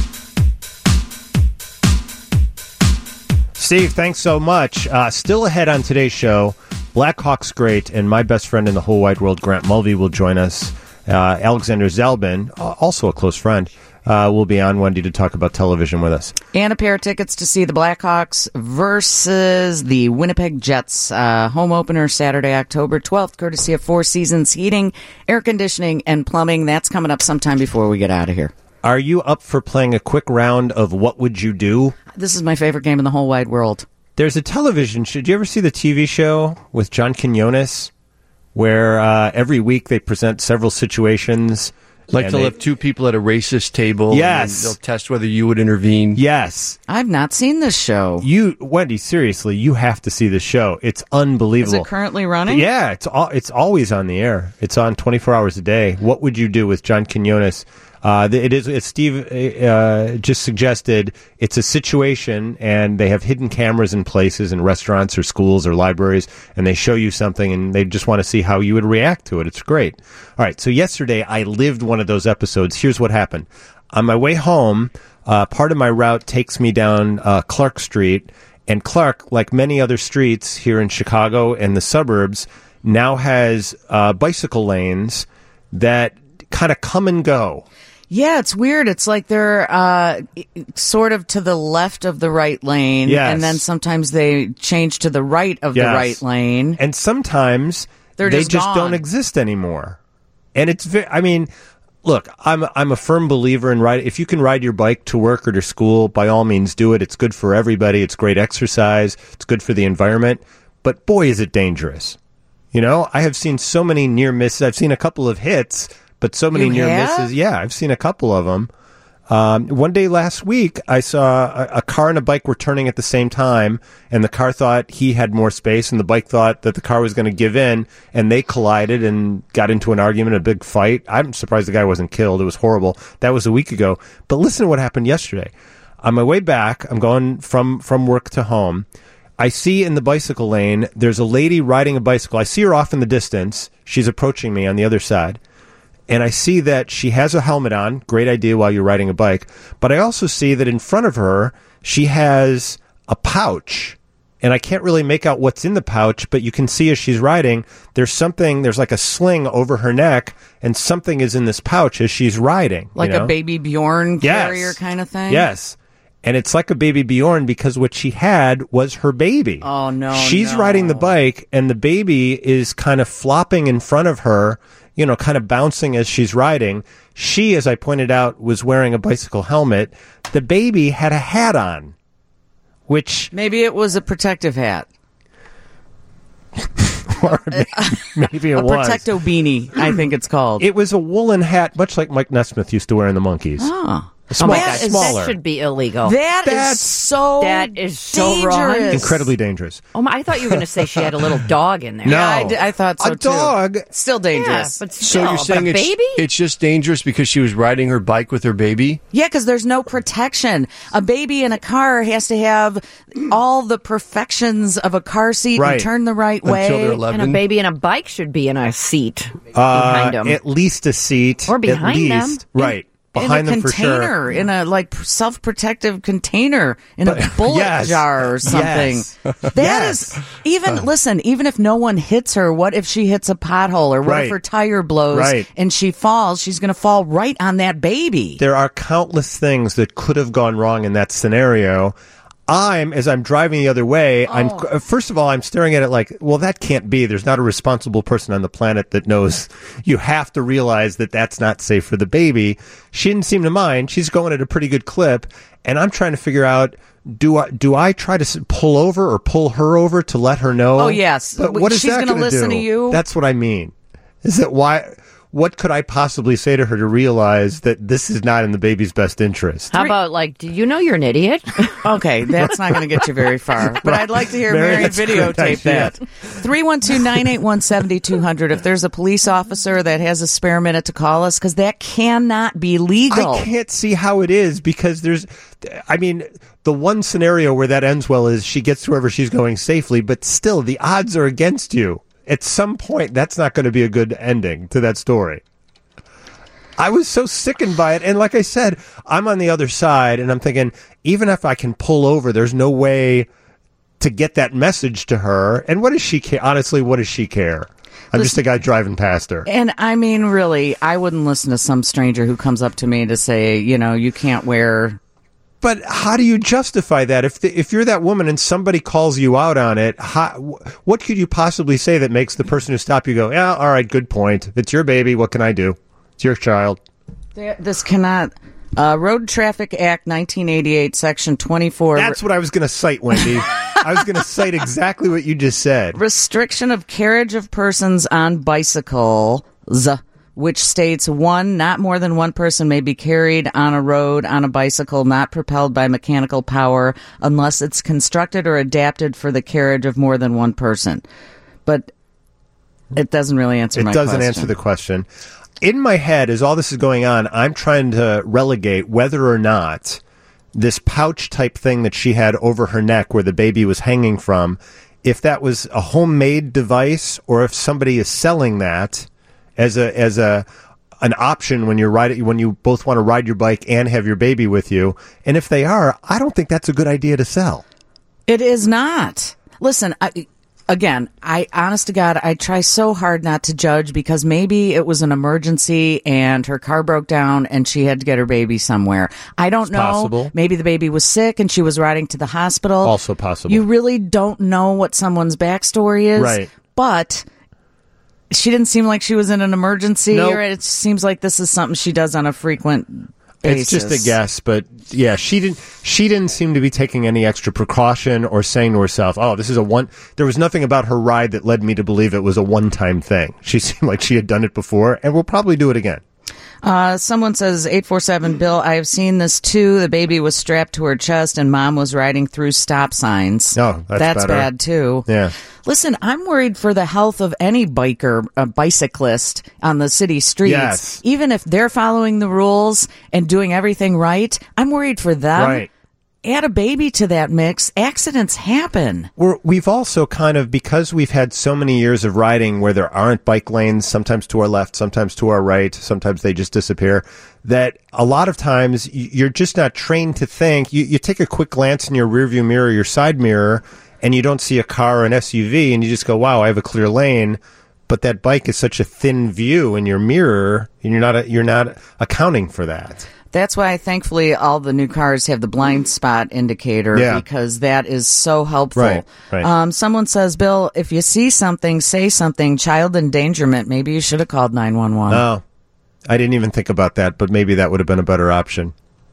[SPEAKER 1] Steve, thanks so much. Uh, still ahead on today's show, Blackhawks great, and my best friend in the whole wide world, Grant Mulvey, will join us. Uh, Alexander Zalbin, uh, also a close friend, uh, will be on Wendy to talk about television with us.
[SPEAKER 2] And a pair of tickets to see the Blackhawks versus the Winnipeg Jets. Uh, home opener Saturday, October twelfth, courtesy of Four Seasons Heating, Air Conditioning, and Plumbing. That's coming up sometime before we get out of here.
[SPEAKER 1] Are you up for playing a quick round of What Would You Do?
[SPEAKER 2] This is my favorite game in the whole wide world.
[SPEAKER 1] There's a television show. Did you ever see the T V show with John Quinones where uh, every week they present several situations.
[SPEAKER 3] Like
[SPEAKER 1] and
[SPEAKER 3] they'll
[SPEAKER 1] they-
[SPEAKER 3] have two people at a racist table.
[SPEAKER 1] Yes.
[SPEAKER 3] And they'll test whether you would intervene.
[SPEAKER 1] Yes.
[SPEAKER 2] I've not seen this show.
[SPEAKER 1] You, Wendy, seriously, you have to see this show. It's
[SPEAKER 2] Is
[SPEAKER 1] unbelievable.
[SPEAKER 2] it currently running?
[SPEAKER 1] Yeah, it's all, it's always on the air. It's on twenty-four hours a day. What would you do with John Quinones? Uh, it is, as Steve uh, just suggested, it's a situation, and they have hidden cameras in places in restaurants or schools or libraries, and they show you something, and they just want to see how you would react to it. It's great. All right, so yesterday I lived one of those episodes. Here's what happened. On my way home, uh, part of my route takes me down uh, Clark Street, and Clark, like many other streets here in Chicago and the suburbs, now has uh, bicycle lanes that kind of come and go.
[SPEAKER 2] Yeah, it's weird. It's like they're uh, sort of to the left of the right lane,
[SPEAKER 1] Yes.
[SPEAKER 2] and then sometimes they change to the right of
[SPEAKER 1] Yes.
[SPEAKER 2] the right lane.
[SPEAKER 1] And sometimes
[SPEAKER 2] They're
[SPEAKER 1] they
[SPEAKER 2] just
[SPEAKER 1] just
[SPEAKER 2] gone.
[SPEAKER 1] don't exist anymore. And it's very, I mean, look, I'm I'm a firm believer in ride. If you can ride your bike to work or to school, by all means do it. It's good for everybody. It's great exercise. It's good for the environment. But boy, is it dangerous. You know, I have seen so many near misses. I've seen a couple of hits, but so many
[SPEAKER 2] You
[SPEAKER 1] near
[SPEAKER 2] have?
[SPEAKER 1] misses. Yeah, I've seen a couple of them. Um, one day last week, I saw a, a car and a bike were turning at the same time, and the car thought he had more space, and the bike thought that the car was going to give in, and they collided and got into an argument, a big fight. I'm surprised the guy wasn't killed. It was horrible. That was a week ago. But listen to what happened yesterday. On my way back, I'm going from, from work to home. I see in the bicycle lane, there's a lady riding a bicycle. I see her off in the distance. She's approaching me on the other side. And I see that she has a helmet on. Great idea while you're riding a bike. But I also see that in front of her, she has a pouch. And I can't really make out what's in the pouch, but you can see as she's riding, there's something, there's like a sling over her neck, and something is in this pouch as she's riding.
[SPEAKER 2] Like
[SPEAKER 1] you know?
[SPEAKER 2] a baby Bjorn
[SPEAKER 1] Yes.
[SPEAKER 2] carrier kind of thing?
[SPEAKER 1] Yes. And it's like a baby Bjorn because what she had was her baby.
[SPEAKER 2] Oh, no,
[SPEAKER 1] She's
[SPEAKER 2] no.
[SPEAKER 1] riding the bike, and the baby is kind of flopping in front of her, you know, kind of bouncing as she's riding. She, as I pointed out, was wearing a bicycle helmet. The baby had a hat on, which...
[SPEAKER 2] Maybe it was a protective hat.
[SPEAKER 1] or maybe, maybe it
[SPEAKER 2] a
[SPEAKER 1] was.
[SPEAKER 2] protecto beanie, I think it's called.
[SPEAKER 1] It was a woolen hat, much like Mike Nesmith used to wear in the Monkees.
[SPEAKER 2] oh.
[SPEAKER 1] Small,
[SPEAKER 4] Oh my
[SPEAKER 2] That
[SPEAKER 4] gosh,
[SPEAKER 2] is-
[SPEAKER 1] smaller.
[SPEAKER 4] that should be illegal.
[SPEAKER 2] That
[SPEAKER 1] That's-
[SPEAKER 2] is so
[SPEAKER 4] That is so wrong.
[SPEAKER 2] dangerous.
[SPEAKER 1] Incredibly dangerous.
[SPEAKER 4] oh my, I thought you were going to say she had a little dog in there.
[SPEAKER 1] No.
[SPEAKER 2] Yeah, I, d- I thought so
[SPEAKER 1] A
[SPEAKER 2] too.
[SPEAKER 1] dog...
[SPEAKER 2] Still
[SPEAKER 4] Yeah,
[SPEAKER 2] dangerous.
[SPEAKER 4] but
[SPEAKER 3] So
[SPEAKER 4] still,
[SPEAKER 3] you're
[SPEAKER 4] but
[SPEAKER 3] saying
[SPEAKER 4] a
[SPEAKER 3] it's,
[SPEAKER 4] baby?
[SPEAKER 3] it's just dangerous because she was riding her bike with her baby?
[SPEAKER 2] Yeah, because there's no protection. A baby in a car has to have all the perfections of a car seat
[SPEAKER 1] Right.
[SPEAKER 2] and turn the right
[SPEAKER 3] Until
[SPEAKER 2] way.
[SPEAKER 3] they're eleven.
[SPEAKER 4] And a baby in a bike should be in a seat
[SPEAKER 1] Uh,
[SPEAKER 4] behind them.
[SPEAKER 1] At least a seat.
[SPEAKER 4] Or behind
[SPEAKER 1] at
[SPEAKER 4] them.
[SPEAKER 1] least. Right. Behind
[SPEAKER 2] in a
[SPEAKER 1] them for
[SPEAKER 2] container,
[SPEAKER 1] sure.
[SPEAKER 2] in a like self-protective container, in a
[SPEAKER 1] But-
[SPEAKER 2] bullet
[SPEAKER 1] yes.
[SPEAKER 2] jar or something.
[SPEAKER 1] Yes.
[SPEAKER 2] That
[SPEAKER 1] Yes.
[SPEAKER 2] is even listen. Even if no one hits her, what if she hits a pothole or what
[SPEAKER 1] Right.
[SPEAKER 2] if her tire blows
[SPEAKER 1] Right.
[SPEAKER 2] and she falls? She's going to fall right on that baby.
[SPEAKER 1] There are countless things that could have gone wrong in that scenario. I'm, as I'm driving the other way, I'm, uh, first of all, I'm staring at it like, well, that can't be. There's not a responsible person on the planet that knows you have to realize that that's not safe for the baby. She didn't seem to mind. She's going at a pretty good clip. And I'm trying to figure out, do I, do I try to s- pull over or pull her over to let her know?
[SPEAKER 2] Oh, yes.
[SPEAKER 1] But what is
[SPEAKER 2] She's
[SPEAKER 1] that
[SPEAKER 2] gonna
[SPEAKER 1] going
[SPEAKER 2] listen
[SPEAKER 1] do?
[SPEAKER 2] to you?
[SPEAKER 1] That's what I mean. Is that why, what could I possibly say to her to realize that this is not in the baby's best interest?
[SPEAKER 4] How about, like, do you know you're an idiot?
[SPEAKER 2] Okay, that's not going to get you very far. But I'd like to hear
[SPEAKER 1] Mary,
[SPEAKER 2] Mary
[SPEAKER 1] that's a good
[SPEAKER 2] videotape
[SPEAKER 1] idea.
[SPEAKER 2] that. three one two, nine eight one, seven two zero zero. If there's a police officer that has a spare minute to call us, because that cannot be legal.
[SPEAKER 1] I can't see how it is because there's, I mean, the one scenario where that ends well is she gets to wherever she's going safely, but still the odds are against you. At some point, that's not going to be a good ending to that story. I was so sickened by it. And like I said, I'm on the other side and I'm thinking, even if I can pull over, there's no way to get that message to her. And what does she care? Honestly, what does she care? I'm just a guy driving past her.
[SPEAKER 2] And I mean, really, I wouldn't listen to some stranger who comes up to me to say, you know, you can't wear.
[SPEAKER 1] But how do you justify that? If the, if you're that woman and somebody calls you out on it, how, what could you possibly say that makes the person who stopped you go, yeah, all right, good point. It's your baby. What can I do? It's your child.
[SPEAKER 2] This cannot. Uh, Road Traffic Act nineteen eighty-eight, Section twenty-four.
[SPEAKER 1] That's what I was going to cite, Wendy. I was going to cite exactly what you just said.
[SPEAKER 2] Restriction of carriage of persons on bicycles, which states, one, not more than one person may be carried on a road on a bicycle not propelled by mechanical power unless it's constructed or adapted for the carriage of more than one person. But it doesn't really answer
[SPEAKER 1] it
[SPEAKER 2] my
[SPEAKER 1] question. It doesn't answer the question. In my head, as all this is going on, I'm trying to relegate whether or not this pouch type thing that she had over her neck where the baby was hanging from, if that was a homemade device or if somebody is selling that as a as a an option when you're riding, when you both want to ride your bike and have your baby with you. And if they are, I don't think that's a good idea to sell.
[SPEAKER 2] It is not. Listen, I, again, I honest to God, I try so hard not to judge because maybe it was an emergency and her car broke down and she had to get her baby somewhere. I don't
[SPEAKER 1] It's
[SPEAKER 2] know.
[SPEAKER 1] possible.
[SPEAKER 2] Maybe the baby was sick and she was riding to the hospital.
[SPEAKER 1] Also possible.
[SPEAKER 2] You really don't know what someone's backstory is.
[SPEAKER 1] Right.
[SPEAKER 2] But she didn't seem like she was in an emergency.
[SPEAKER 1] Nope.
[SPEAKER 2] Or it seems like this is something she does on a frequent
[SPEAKER 1] It's
[SPEAKER 2] basis.
[SPEAKER 1] just a guess, but yeah, she didn't. She didn't seem to be taking any extra precaution or saying to herself, "Oh, this is a one." There was nothing about her ride that led me to believe it was a one-time thing. She seemed like she had done it before, and will probably do it again.
[SPEAKER 2] Uh, someone says, eight four seven, Bill, I have seen this too. The baby was strapped to her chest and mom was riding through stop signs.
[SPEAKER 1] Oh, that's better.
[SPEAKER 2] bad too.
[SPEAKER 1] Yeah.
[SPEAKER 2] Listen, I'm worried for the health of any biker, a bicyclist on the city streets.
[SPEAKER 1] Yes.
[SPEAKER 2] Even if they're following the rules and doing everything right, I'm worried for them.
[SPEAKER 1] Right.
[SPEAKER 2] Add a baby to that mix. Accidents happen.
[SPEAKER 1] We're, we've also kind of, because we've had so many years of riding where there aren't bike lanes, sometimes to our left, sometimes to our right, sometimes they just disappear, that a lot of times y- you're just not trained to think. You, you take a quick glance in your rearview mirror, your side mirror, and you don't see a car or an S U V, and you just go, wow, I have a clear lane. But that bike is such a thin view in your mirror, and you're not, you're not accounting for that.
[SPEAKER 2] That's why, thankfully, all the new cars have the blind spot indicator
[SPEAKER 1] Yeah.
[SPEAKER 2] because that is so helpful.
[SPEAKER 1] Right, right.
[SPEAKER 2] Um, someone says, Bill, if you see something, say something. Child endangerment. Maybe you should have called nine one one.
[SPEAKER 1] Oh, I didn't even think about that, but maybe that would have been a better option.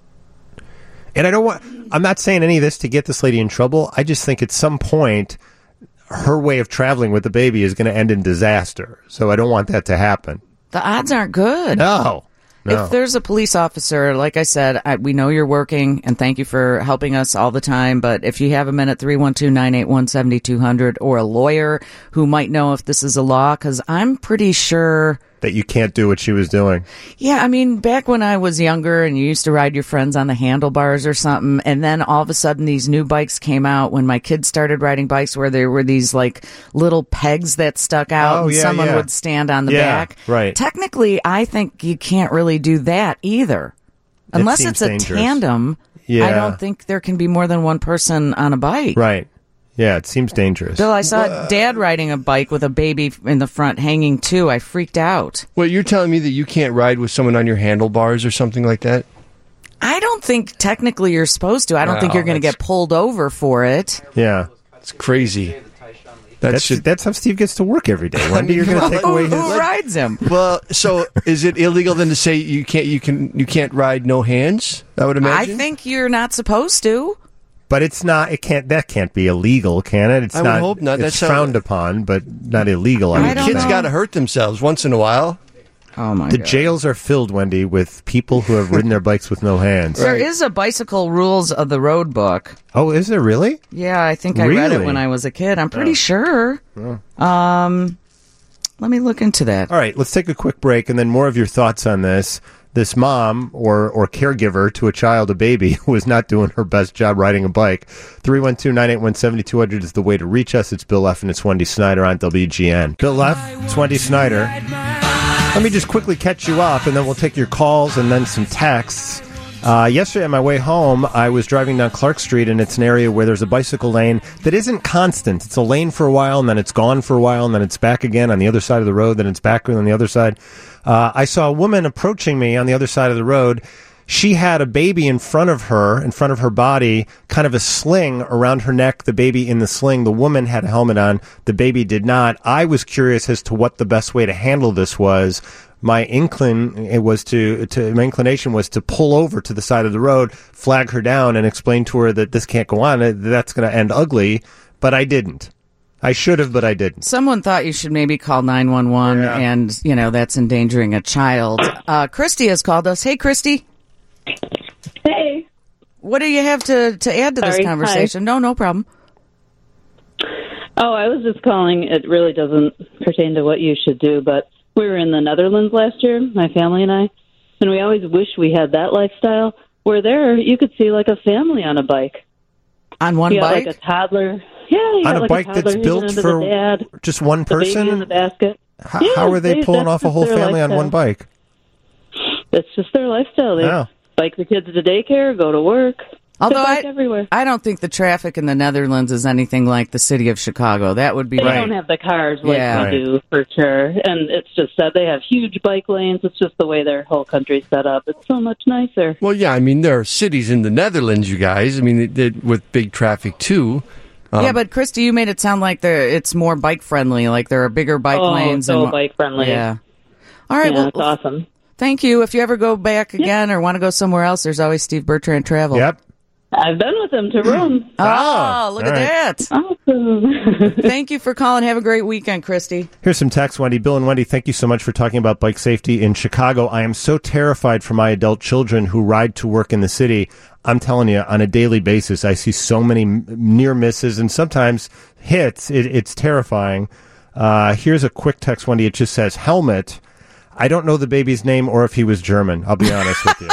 [SPEAKER 1] And I don't want, I'm not saying any of this to get this lady in trouble. I just think at some point, her way of traveling with the baby is going to end in disaster. So I don't want that to happen.
[SPEAKER 2] The odds aren't good.
[SPEAKER 1] No. No.
[SPEAKER 2] If there's a police officer, like I said, I, we know you're working, and thank you for helping us all the time, but if you have a minute, three one two, nine eight one, seven two zero zero, or a lawyer who might know if this is a law, because I'm pretty sure...
[SPEAKER 1] that you can't do what she was doing.
[SPEAKER 2] Yeah, I mean, back when I was younger and you used to ride your friends on the handlebars or something, and then all of a sudden these new bikes came out when my kids started riding bikes where there were these like little pegs that stuck out
[SPEAKER 1] Oh,
[SPEAKER 2] and
[SPEAKER 1] yeah,
[SPEAKER 2] someone
[SPEAKER 1] yeah.
[SPEAKER 2] would stand on the
[SPEAKER 1] Yeah,
[SPEAKER 2] back.
[SPEAKER 1] right.
[SPEAKER 2] Technically, I think you can't really do that either. Unless
[SPEAKER 1] seems
[SPEAKER 2] it's a
[SPEAKER 1] dangerous.
[SPEAKER 2] tandem, I
[SPEAKER 1] Yeah.
[SPEAKER 2] don't think there can be more than one person on a bike.
[SPEAKER 1] Right. Yeah, it seems dangerous.
[SPEAKER 2] Bill, I saw Dad riding a bike with a baby in the front hanging too. I freaked out.
[SPEAKER 3] Well, you're telling me that you can't ride with someone on your handlebars or something like that?
[SPEAKER 2] I don't think technically you're supposed to. I don't think
[SPEAKER 3] Wow,
[SPEAKER 2] you're going to
[SPEAKER 3] that's-
[SPEAKER 2] get pulled over for it.
[SPEAKER 1] Yeah.
[SPEAKER 3] It's crazy. That
[SPEAKER 1] That's,
[SPEAKER 3] should,
[SPEAKER 1] that's how Steve gets to work every day. Wendy, you're going to take
[SPEAKER 2] Who,
[SPEAKER 1] away his...
[SPEAKER 2] who rides him?
[SPEAKER 3] well, so is it illegal then to say you can't you can you can't ride no hands? I would
[SPEAKER 2] I
[SPEAKER 3] imagine.
[SPEAKER 2] think you're not supposed to.
[SPEAKER 1] But it's not. It can't. That can't be illegal, can it? It's
[SPEAKER 3] I would
[SPEAKER 1] not.
[SPEAKER 3] hope not.
[SPEAKER 1] It's
[SPEAKER 3] That's how-
[SPEAKER 1] frowned upon, but not illegal. I,
[SPEAKER 2] I
[SPEAKER 1] would
[SPEAKER 2] don't
[SPEAKER 3] Kids
[SPEAKER 1] say.
[SPEAKER 2] know.
[SPEAKER 3] got to hurt themselves once in a while.
[SPEAKER 2] Oh my
[SPEAKER 1] The
[SPEAKER 2] god.
[SPEAKER 1] jails are filled, Wendy, with people who have ridden their bikes with no hands.
[SPEAKER 2] There is a bicycle rules of the road book.
[SPEAKER 1] Oh, is there really?
[SPEAKER 2] Yeah, I think I read it
[SPEAKER 1] Really?
[SPEAKER 2] when I was a kid. I'm pretty sure. Um, let me look into that.
[SPEAKER 1] All right, let's take a quick break, and then more of your thoughts on this. This mom or or caregiver to a child, a baby, who is not doing her best job riding a bike. three one two, nine eight one, seven two zero zero is the way to reach us. It's Bill F. and it's Wendy Snyder on W G N. Bill F., it's Wendy Snyder. Let me just quickly catch you up, and then we'll take your calls and then some texts. Uh, yesterday on my way home, I was driving down Clark Street, and it's an area where there's a bicycle lane that isn't constant. It's a lane for a while, and then it's gone for a while, and then it's back again on the other side of the road, then it's back on the other side. Uh, I saw a woman approaching me on the other side of the road. She had a baby in front of her, in front of her body, kind of a sling around her neck, the baby in the sling. The woman had a helmet on. The baby did not. I was curious as to what the best way to handle this was. My inclin it was to, to my inclination was to pull over to the side of the road, flag her down, and explain to her that this can't go on. That's going to end ugly. But I didn't. I should have, but I didn't.
[SPEAKER 2] Someone thought you should maybe call nine one one,
[SPEAKER 1] Yeah.
[SPEAKER 2] and, you know, that's endangering a child. Uh, Christy has called us. Hey, Christy.
[SPEAKER 6] Hey.
[SPEAKER 2] What do you have to, to add to this
[SPEAKER 6] Sorry,
[SPEAKER 2] conversation? No, no problem.
[SPEAKER 6] Oh, I was just calling. It really doesn't pertain to what you should do, but we were in the Netherlands last year, my family and I, and we always wish we had that lifestyle where there you could see like a family on a bike.
[SPEAKER 2] On one
[SPEAKER 6] you got
[SPEAKER 2] bike?
[SPEAKER 6] like a toddler. Yeah, you
[SPEAKER 1] On
[SPEAKER 6] got
[SPEAKER 1] a
[SPEAKER 6] like
[SPEAKER 1] bike
[SPEAKER 6] a toddler
[SPEAKER 1] that's
[SPEAKER 6] hanging
[SPEAKER 1] built
[SPEAKER 6] onto
[SPEAKER 1] for
[SPEAKER 6] the dad,
[SPEAKER 1] just one
[SPEAKER 6] the baby in
[SPEAKER 1] person?
[SPEAKER 6] the basket.
[SPEAKER 1] How,
[SPEAKER 6] Yeah,
[SPEAKER 1] how are they
[SPEAKER 6] they-
[SPEAKER 1] pulling
[SPEAKER 6] that's
[SPEAKER 1] off a
[SPEAKER 6] just
[SPEAKER 1] whole
[SPEAKER 6] their
[SPEAKER 1] family on
[SPEAKER 6] lifestyle.
[SPEAKER 1] one bike?
[SPEAKER 6] That's just their lifestyle. They
[SPEAKER 1] Yeah.
[SPEAKER 6] bike the kids to daycare, go to work.
[SPEAKER 2] Although
[SPEAKER 6] They bike
[SPEAKER 2] I,
[SPEAKER 6] everywhere.
[SPEAKER 2] I don't think the traffic in the Netherlands is anything like the city of Chicago. That would be
[SPEAKER 6] They
[SPEAKER 1] Right.
[SPEAKER 6] don't have the cars like
[SPEAKER 2] Yeah.
[SPEAKER 6] we
[SPEAKER 1] Right.
[SPEAKER 6] do, for sure. And it's just that they have huge bike lanes. It's just the way their whole country's set up. It's so much nicer.
[SPEAKER 3] Well, yeah, I mean, there are cities in the Netherlands, you guys. I mean, it, it, with big traffic, too. Um,
[SPEAKER 2] yeah, but Christy, you made it sound like there it's more bike friendly. Like there are bigger bike
[SPEAKER 6] oh,
[SPEAKER 2] lanes.
[SPEAKER 6] so
[SPEAKER 2] and
[SPEAKER 6] bike friendly.
[SPEAKER 2] Yeah. All right.
[SPEAKER 6] Yeah,
[SPEAKER 2] well,
[SPEAKER 6] it's awesome.
[SPEAKER 2] thank you. If you ever go back again or want to go somewhere else, there's always Steve Bertrand Travel.
[SPEAKER 1] Yep.
[SPEAKER 6] I've been with them to Rome.
[SPEAKER 2] Oh, look
[SPEAKER 1] all
[SPEAKER 2] at
[SPEAKER 1] right.
[SPEAKER 2] that.
[SPEAKER 6] Awesome.
[SPEAKER 2] Thank you for calling. Have a great weekend, Christy.
[SPEAKER 1] Here's some text, Wendy. Bill and Wendy, thank you so much for talking about bike safety in Chicago. I am so terrified for my adult children who ride to work in the city. I'm telling you, on a daily basis, I see so many m- near misses and sometimes hits. It, it's terrifying. Uh, here's a quick text, Wendy. It just says, helmet. I don't know the baby's name or if he was German. I'll be honest with you.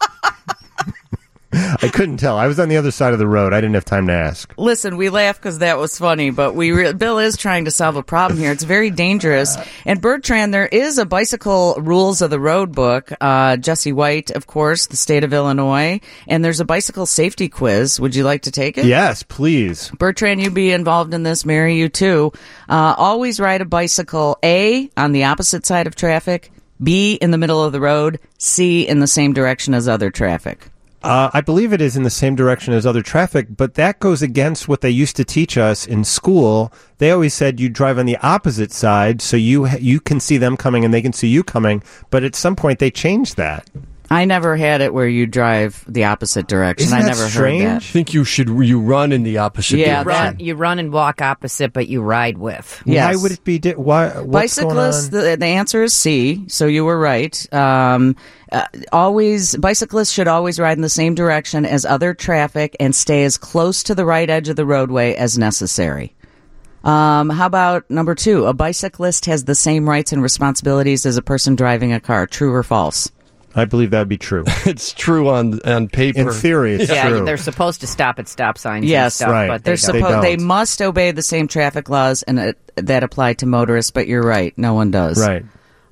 [SPEAKER 1] I couldn't tell. I was on the other side of the road. I didn't have time to ask.
[SPEAKER 2] Listen, we laugh because that was funny, but we re- Bill is trying to solve a problem here. It's very dangerous. And Bertrand, there is a bicycle rules of the road book. Uh, Jesse White, of course, the state of Illinois, and there's a bicycle safety quiz. Would you like to take it?
[SPEAKER 1] Yes, please.
[SPEAKER 2] Bertrand, you be involved in this. Mary, you too. Uh, always ride a bicycle, A, on the opposite side of traffic, B, in the middle of the road, C, in the same direction as other traffic.
[SPEAKER 1] Uh, I believe it is in the same direction as other traffic, but that goes against what they used to teach us in school. They always said you drive on the opposite side so you you can see them coming and they can see you coming, but at some point they changed that.
[SPEAKER 2] I never had it where you drive the opposite direction.
[SPEAKER 1] Isn't
[SPEAKER 2] I
[SPEAKER 1] that
[SPEAKER 2] never
[SPEAKER 1] strange?
[SPEAKER 2] heard
[SPEAKER 3] I
[SPEAKER 2] that.
[SPEAKER 3] think you should you run in the opposite
[SPEAKER 2] Yeah,
[SPEAKER 3] direction.
[SPEAKER 4] Run, you run and walk opposite, but you ride with.
[SPEAKER 2] Yes.
[SPEAKER 1] Why would it be? Di- why? What's
[SPEAKER 2] Bicyclists,
[SPEAKER 1] going on?
[SPEAKER 2] the, the answer is C, so you were right. Um, uh, always, bicyclists should always ride in the same direction as other traffic and stay as close to the right edge of the roadway as necessary. Um, how about number two? A bicyclist has the same rights and responsibilities as a person driving a car. True or false?
[SPEAKER 1] I believe that would be true.
[SPEAKER 3] It's true on on paper.
[SPEAKER 1] In theory, it's
[SPEAKER 4] Yeah,
[SPEAKER 1] true.
[SPEAKER 4] they're supposed to stop at stop signs
[SPEAKER 2] Yes,
[SPEAKER 4] and stuff,
[SPEAKER 1] right.
[SPEAKER 4] but they
[SPEAKER 2] They're
[SPEAKER 4] don't.
[SPEAKER 1] They
[SPEAKER 2] supposed they
[SPEAKER 1] don't.
[SPEAKER 2] must obey the same traffic laws and uh, that apply to motorists. But you're right, no one does.
[SPEAKER 1] right.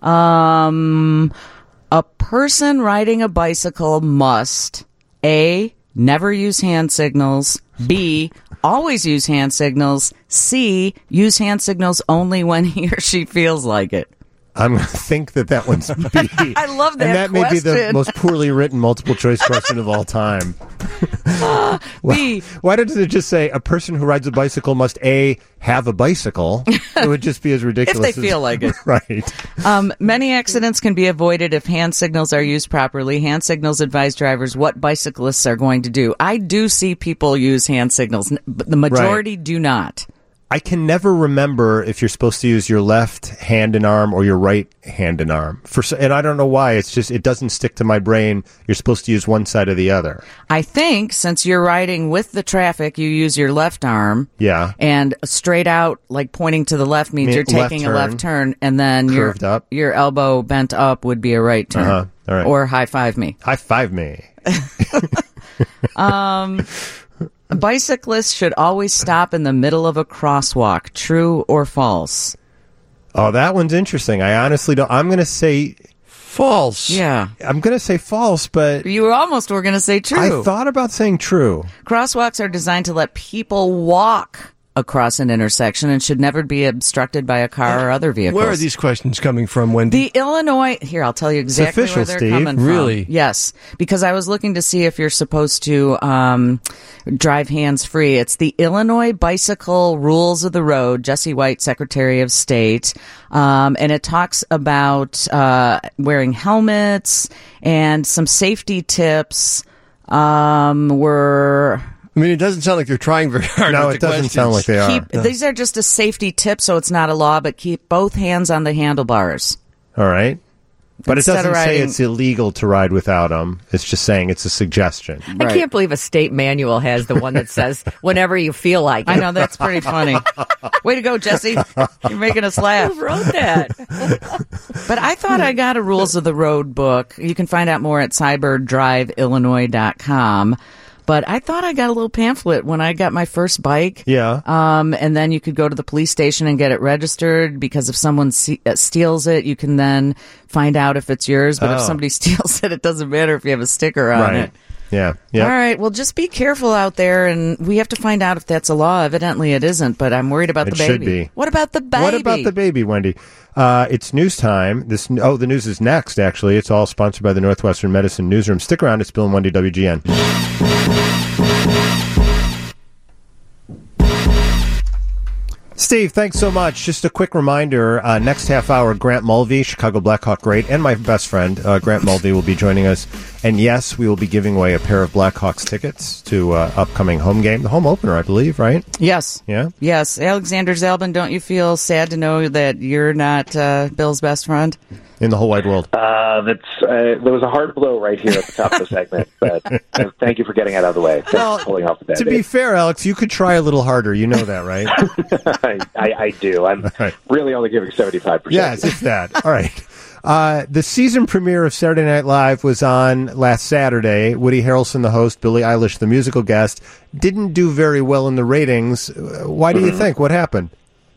[SPEAKER 2] Um, a person riding a bicycle must A, never use hand signals, B, always use hand signals, C, use hand signals only when he or she feels like it.
[SPEAKER 1] I'm going to think that that one's B.
[SPEAKER 2] I love that
[SPEAKER 1] And that may be the
[SPEAKER 2] question.
[SPEAKER 1] most poorly written multiple choice question of all time.
[SPEAKER 2] B,
[SPEAKER 1] Why does it just say a person who rides a bicycle must A, have a bicycle? It would just be as ridiculous
[SPEAKER 2] if they
[SPEAKER 1] as-
[SPEAKER 2] feel like it.
[SPEAKER 1] Right.
[SPEAKER 2] Um, many accidents can be avoided if hand signals are used properly. Hand signals advise drivers what bicyclists are going to do. I do see people use hand signals, n- but the majority do not.
[SPEAKER 1] I can never remember if you're supposed to use your left hand and arm or your right hand and arm. For so- and I don't know why. It's just it doesn't stick to my brain. You're supposed to use one side or the other.
[SPEAKER 2] I think since you're riding with the traffic, you use your left arm.
[SPEAKER 1] Yeah.
[SPEAKER 2] And straight out, like pointing to the left, means
[SPEAKER 1] Me-
[SPEAKER 2] you're taking
[SPEAKER 1] left
[SPEAKER 2] a left
[SPEAKER 1] turn.
[SPEAKER 2] turn, and then your
[SPEAKER 1] Curved up.
[SPEAKER 2] your elbow bent up would be a right turn,
[SPEAKER 1] Uh-huh. All right.
[SPEAKER 2] or high five me.
[SPEAKER 1] High five me.
[SPEAKER 2] Bicyclists should always stop in the middle of a crosswalk. True or false?
[SPEAKER 1] Oh, that one's interesting. I honestly don't. I'm going to say
[SPEAKER 3] False.
[SPEAKER 2] Yeah,
[SPEAKER 1] I'm going to say false, but
[SPEAKER 2] you almost were going to say true.
[SPEAKER 1] I thought about saying true.
[SPEAKER 2] Crosswalks are designed to let people walk across an intersection and should never be obstructed by a car or other vehicles.
[SPEAKER 3] Where are these questions coming from, Wendy?
[SPEAKER 2] The Illinois, here, I'll tell you exactly
[SPEAKER 1] official,
[SPEAKER 2] where they're
[SPEAKER 1] Steve.
[SPEAKER 2] coming from.
[SPEAKER 3] Really?
[SPEAKER 2] Yes, because I was looking to see if you're supposed to um, drive hands-free. It's the Illinois Bicycle Rules of the Road, Jesse White, Secretary of State, um, and it talks about uh, wearing helmets and some safety tips. Um, were
[SPEAKER 3] I mean, it doesn't sound like they're trying very hard.
[SPEAKER 1] No,
[SPEAKER 3] with
[SPEAKER 1] it
[SPEAKER 3] the
[SPEAKER 1] doesn't
[SPEAKER 3] questions.
[SPEAKER 1] sound like they are.
[SPEAKER 2] keep, these are just a safety tip, so it's not a law, but keep both hands on the handlebars.
[SPEAKER 1] All right. But
[SPEAKER 2] Instead
[SPEAKER 1] it
[SPEAKER 2] of
[SPEAKER 1] doesn't say
[SPEAKER 2] riding-
[SPEAKER 1] it's illegal to ride without them. It's just saying it's a suggestion.
[SPEAKER 4] I
[SPEAKER 2] Right.
[SPEAKER 4] can't believe a state manual has the one that says whenever you feel like it.
[SPEAKER 2] I know, that's pretty funny. Way to go, Jesse. You're making us laugh.
[SPEAKER 4] Who wrote that?
[SPEAKER 2] But I thought I got a Rules of the Road book. You can find out more at cyber drive illinois dot com. But I thought I got a little pamphlet when I got my first bike.
[SPEAKER 1] Yeah.
[SPEAKER 2] Um, and then you could go to the police station and get it registered, because if someone se- uh, steals it, you can then find out if it's yours. But if
[SPEAKER 1] Oh.
[SPEAKER 2] somebody steals it, it doesn't matter if you have a sticker on
[SPEAKER 1] Right.
[SPEAKER 2] it.
[SPEAKER 1] Yeah. Yeah.
[SPEAKER 2] All right. Well, just be careful out there, and we have to find out if that's a law. Evidently, it isn't, but I'm worried about
[SPEAKER 1] It
[SPEAKER 2] the baby.
[SPEAKER 1] should be.
[SPEAKER 2] What about the baby?
[SPEAKER 1] What about the baby, Wendy? Uh, it's news time. This oh, the news is next. Actually, it's all sponsored by the Northwestern Medicine Newsroom. Stick around. It's Bill and Wendy, W G N. Steve, thanks so much. Just a quick reminder, uh, next half hour, Grant Mulvey, Chicago Blackhawk great, and my best friend, uh, Grant Mulvey, will be joining us. And yes, we will be giving away a pair of Blackhawks tickets to uh, upcoming home game, the home opener, I believe, right?
[SPEAKER 2] Yes.
[SPEAKER 1] Yeah?
[SPEAKER 2] Yes. Alexander Zalbin, don't you feel sad to know that you're not uh, Bill's best friend?
[SPEAKER 1] In the whole wide world.
[SPEAKER 7] Uh, that's uh, there was a hard blow right here at the top of the segment, but uh, thank you for getting it out of the way. Thanks
[SPEAKER 1] Well,
[SPEAKER 7] for pulling off the
[SPEAKER 1] To
[SPEAKER 7] band-aid.
[SPEAKER 1] be fair, Alex, you could try a little harder. You know that, right?
[SPEAKER 7] I, I, I do. I'm
[SPEAKER 1] Right.
[SPEAKER 7] really only giving seventy-five percent.
[SPEAKER 1] Yes, it's that. All right. Uh, the season premiere of Saturday Night Live was on last Saturday. Woody Harrelson, the host, Billie Eilish, the musical guest, didn't do very well in the ratings. Uh, Why do you think? What happened?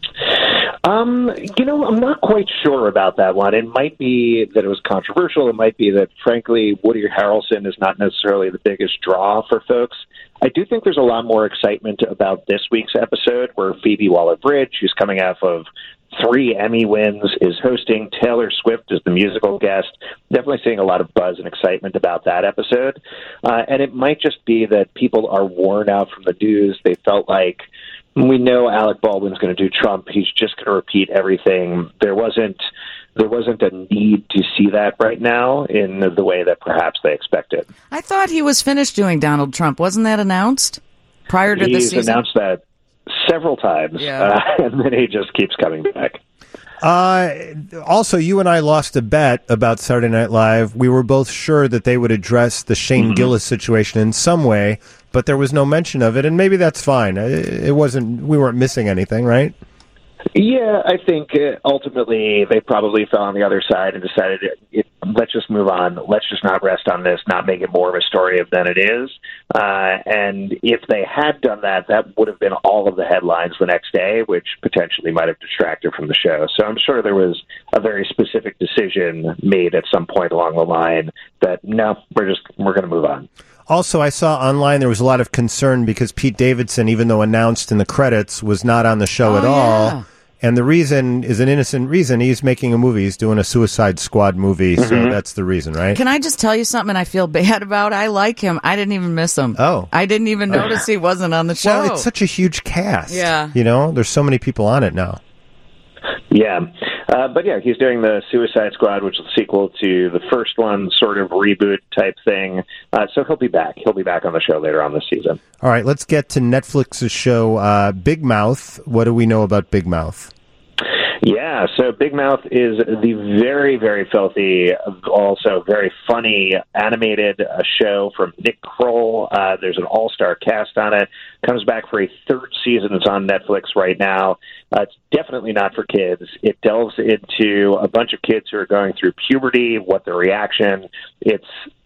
[SPEAKER 7] Um, you know, I'm not quite sure about that one. It might be that it was controversial. It might be that, frankly, Woody Harrelson is not necessarily the biggest draw for folks. I do think there's a lot more excitement about this week's episode, where Phoebe Waller-Bridge, who's coming off of three Emmy wins, is hosting. Taylor Swift is the musical guest. Definitely seeing a lot of buzz and excitement about that episode. Uh, and it might just be that people are worn out from the news. They felt like, we know Alec Baldwin's going to do Trump. He's just going to repeat everything. There wasn't there wasn't a need to see that right now in the way that perhaps they expected.
[SPEAKER 2] I thought he was finished doing Donald Trump. Wasn't that announced prior to the
[SPEAKER 7] He's
[SPEAKER 2] season?
[SPEAKER 7] announced that several times,
[SPEAKER 2] Yeah.
[SPEAKER 7] uh, and then he just keeps coming back.
[SPEAKER 1] Uh, also, you and I lost a bet about Saturday Night Live. We were both sure that they would address the Shane
[SPEAKER 7] Mm-hmm.
[SPEAKER 1] Gillis situation in some way, but there was no mention of it, and maybe that's fine. It it wasn't. We weren't missing anything, right?
[SPEAKER 7] Yeah, I think uh, ultimately they probably fell on the other side and decided, it, it, let's just move on. Let's just not rest on this, not make it more of a story of than it is. Uh, and if they had done that, that would have been all of the headlines the next day, which potentially might have distracted from the show. So I'm sure there was a very specific decision made at some point along the line that, no, we're just, we're going to move on.
[SPEAKER 1] Also, I saw online there was a lot of concern because Pete Davidson, even though announced in the credits, was not on the show
[SPEAKER 2] Oh,
[SPEAKER 1] at all.
[SPEAKER 2] yeah.
[SPEAKER 1] And the reason is an innocent reason. He's making a movie. He's doing a Suicide Squad movie, so that's the reason, right?
[SPEAKER 2] Can I just tell you something I feel bad about? I like him. I didn't even miss him.
[SPEAKER 1] Oh.
[SPEAKER 2] I didn't even notice he wasn't on the show.
[SPEAKER 1] Well, it's such a huge cast.
[SPEAKER 2] Yeah.
[SPEAKER 1] You know, there's so many people on it now.
[SPEAKER 7] Yeah. Uh, but yeah, he's doing the Suicide Squad, which is the sequel to the first one, sort of reboot type thing. Uh, so he'll be back. He'll be back on the show later on this season.
[SPEAKER 1] All right, let's get to Netflix's show, uh, Big Mouth. What do we know about Big Mouth?
[SPEAKER 7] Yeah, so Big Mouth is the very, very filthy, also very funny animated uh, show from Nick Kroll. Uh, there's an all-star cast on it. Comes back for a third season. It's on Netflix right now. Uh, it's definitely not for kids. It delves into a bunch of kids who are going through puberty, what their reaction. It's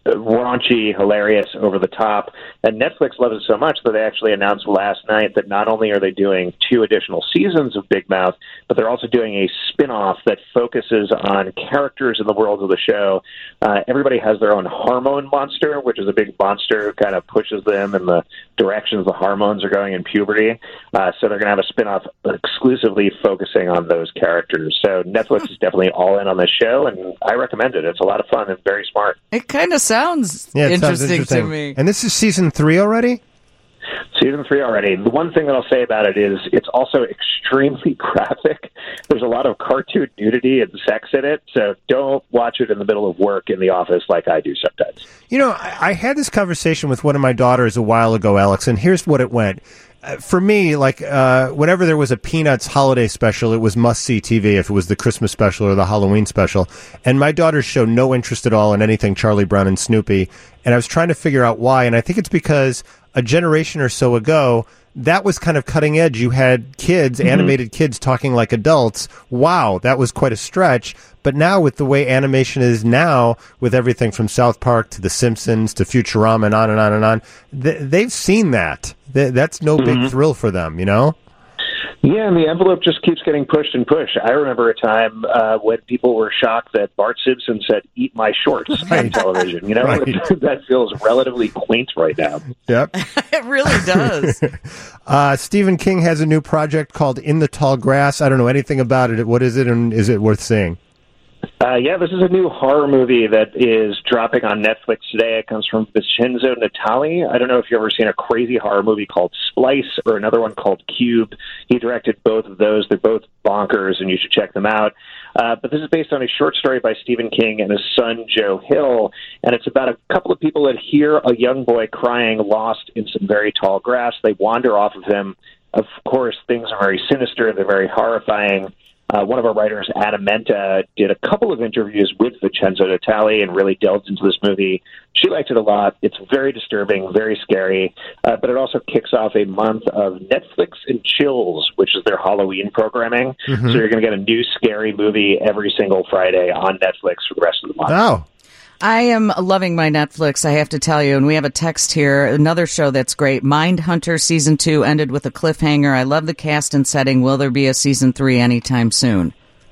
[SPEAKER 7] raunchy, hilarious, over the top. And Netflix loves it so much that they actually announced last night that not only are they doing two additional seasons of Big Mouth, but they're also doing a spin-off that focuses on characters in the world of the show. Uh, everybody has their own hormone monster, which is a big monster who kind of pushes them in the directions the hormones are going in puberty. Uh, so they're going to have a spin-off exclusively focusing on those characters. So Netflix is definitely all in on this show, and I recommend it. It's a lot of fun and very smart.
[SPEAKER 2] It kind of sounds,
[SPEAKER 1] Yeah, it
[SPEAKER 2] interesting,
[SPEAKER 1] sounds interesting
[SPEAKER 2] to me.
[SPEAKER 1] And this is season three already?
[SPEAKER 7] Season three already. The one thing that I'll say about it is it's also extremely graphic. There's a lot of cartoon nudity and sex in it, so don't watch it in the middle of work in the office like I do sometimes.
[SPEAKER 1] You know, I, I had this conversation with one of my daughters a while ago, Alex, and here's what it went. Uh, for me, like, uh, whenever there was a Peanuts holiday special, it was must-see T V if it was the Christmas special or the Halloween special. And my daughters showed no interest at all in anything Charlie Brown and Snoopy. And I was trying to figure out why, and I think it's because a generation or so ago, that was kind of cutting edge. You had kids, mm-hmm. animated kids talking like adults. Wow, that was quite a stretch. But now with the way animation is now, with everything from South Park to The Simpsons to Futurama and on and on and on, th- they've seen that. Th- that's no mm-hmm. big thrill for them, you know?
[SPEAKER 7] Yeah, and the envelope just keeps getting pushed and pushed. I remember a time uh, when people were shocked that Bart Simpson said, "Eat my shorts" right. on television. You know,
[SPEAKER 1] right.
[SPEAKER 7] that feels relatively quaint right now.
[SPEAKER 1] Yep.
[SPEAKER 2] It really does.
[SPEAKER 1] uh, Stephen King has a new project called In the Tall Grass. I don't know anything about it. What is it, and is it worth seeing?
[SPEAKER 7] Uh, yeah, this is a new horror movie that is dropping on Netflix today. It comes from Vincenzo Natali. I don't know if you've ever seen a crazy horror movie called Splice or another one called Cube. He directed both of those. They're both bonkers, and you should check them out. Uh, but this is based on a short story by Stephen King and his son, Joe Hill, and it's about a couple of people that hear a young boy crying lost in some very tall grass. They wander off of him. Of course, things are very sinister. They're very horrifying. Uh, one of our writers, Adam Menta, did a couple of interviews with Vincenzo Natali and really delved into this movie. She liked it a lot. It's very disturbing, very scary, uh, but it also kicks off a month of Netflix and Chills, which is their Halloween programming. Mm-hmm. So you're going to get a new scary movie every single Friday on Netflix for the rest of the month.
[SPEAKER 1] Oh.
[SPEAKER 2] I am loving my Netflix, I have to tell you, and we have a text here, another show that's great. Mindhunter Season two ended with a cliffhanger. I love the cast and setting. Will there be a Season three anytime soon?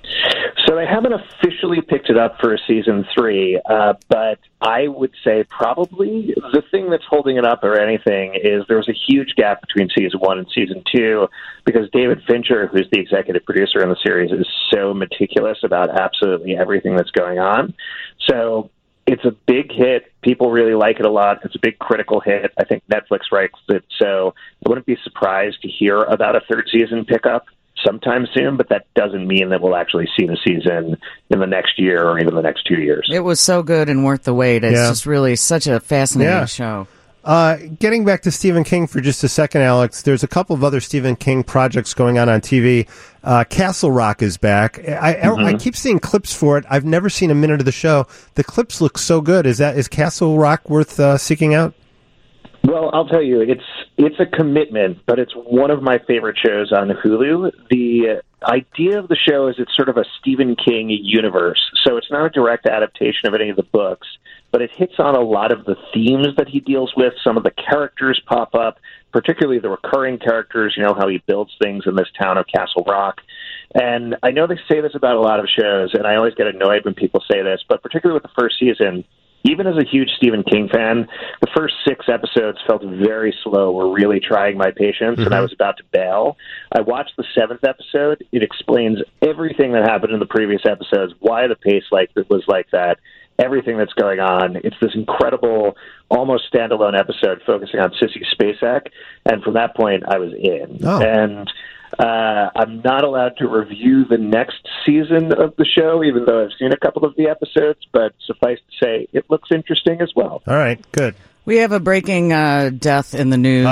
[SPEAKER 7] So they haven't officially picked it up for a Season three, uh, but I would say probably the thing that's holding it up or anything is there was a huge gap between Season one and Season two because David Fincher, who's the executive producer in the series, is so meticulous about absolutely everything that's going on. So it's a big hit. People really like it a lot. It's a big critical hit. I think Netflix writes it, so I wouldn't be surprised to hear about a third season pickup sometime soon, but that doesn't mean that we'll actually see the season in the next year or even the next two years.
[SPEAKER 2] It was so good and worth the wait. It's
[SPEAKER 1] yeah.
[SPEAKER 2] just really such a fascinating
[SPEAKER 1] yeah.
[SPEAKER 2] show.
[SPEAKER 1] Uh, getting back to Stephen King for just a second, Alex, there's a couple of other Stephen King projects going on on T V. Uh, Castle Rock is back. I, mm-hmm. I, I keep seeing clips for it. I've never seen a minute of the show. The clips look so good. Is that is Castle Rock worth uh, seeking out?
[SPEAKER 7] Well, I'll tell you, it's it's a commitment, but it's one of my favorite shows on Hulu. The idea of the show is it's sort of a Stephen King universe, so it's not a direct adaptation of any of the books, but it hits on a lot of the themes that he deals with. Some of the characters pop up, particularly the recurring characters, you know, how he builds things in this town of Castle Rock. And I know they say this about a lot of shows, and I always get annoyed when people say this, but particularly with the first season, even as a huge Stephen King fan, the first six episodes felt very slow, were really trying my patience, mm-hmm. and I was about to bail. I watched the seventh episode. It explains everything that happened in the previous episodes, why the pace like was like that, everything that's going on. It's this incredible, almost standalone episode focusing on Sissy Spacek, and from that point, I was in.
[SPEAKER 1] Oh.
[SPEAKER 7] And Uh, I'm not allowed to review the next season of the show, even though I've seen a couple of the episodes, but suffice to say, it looks interesting as well.
[SPEAKER 1] All right, good.
[SPEAKER 2] We have a breaking uh, death in the news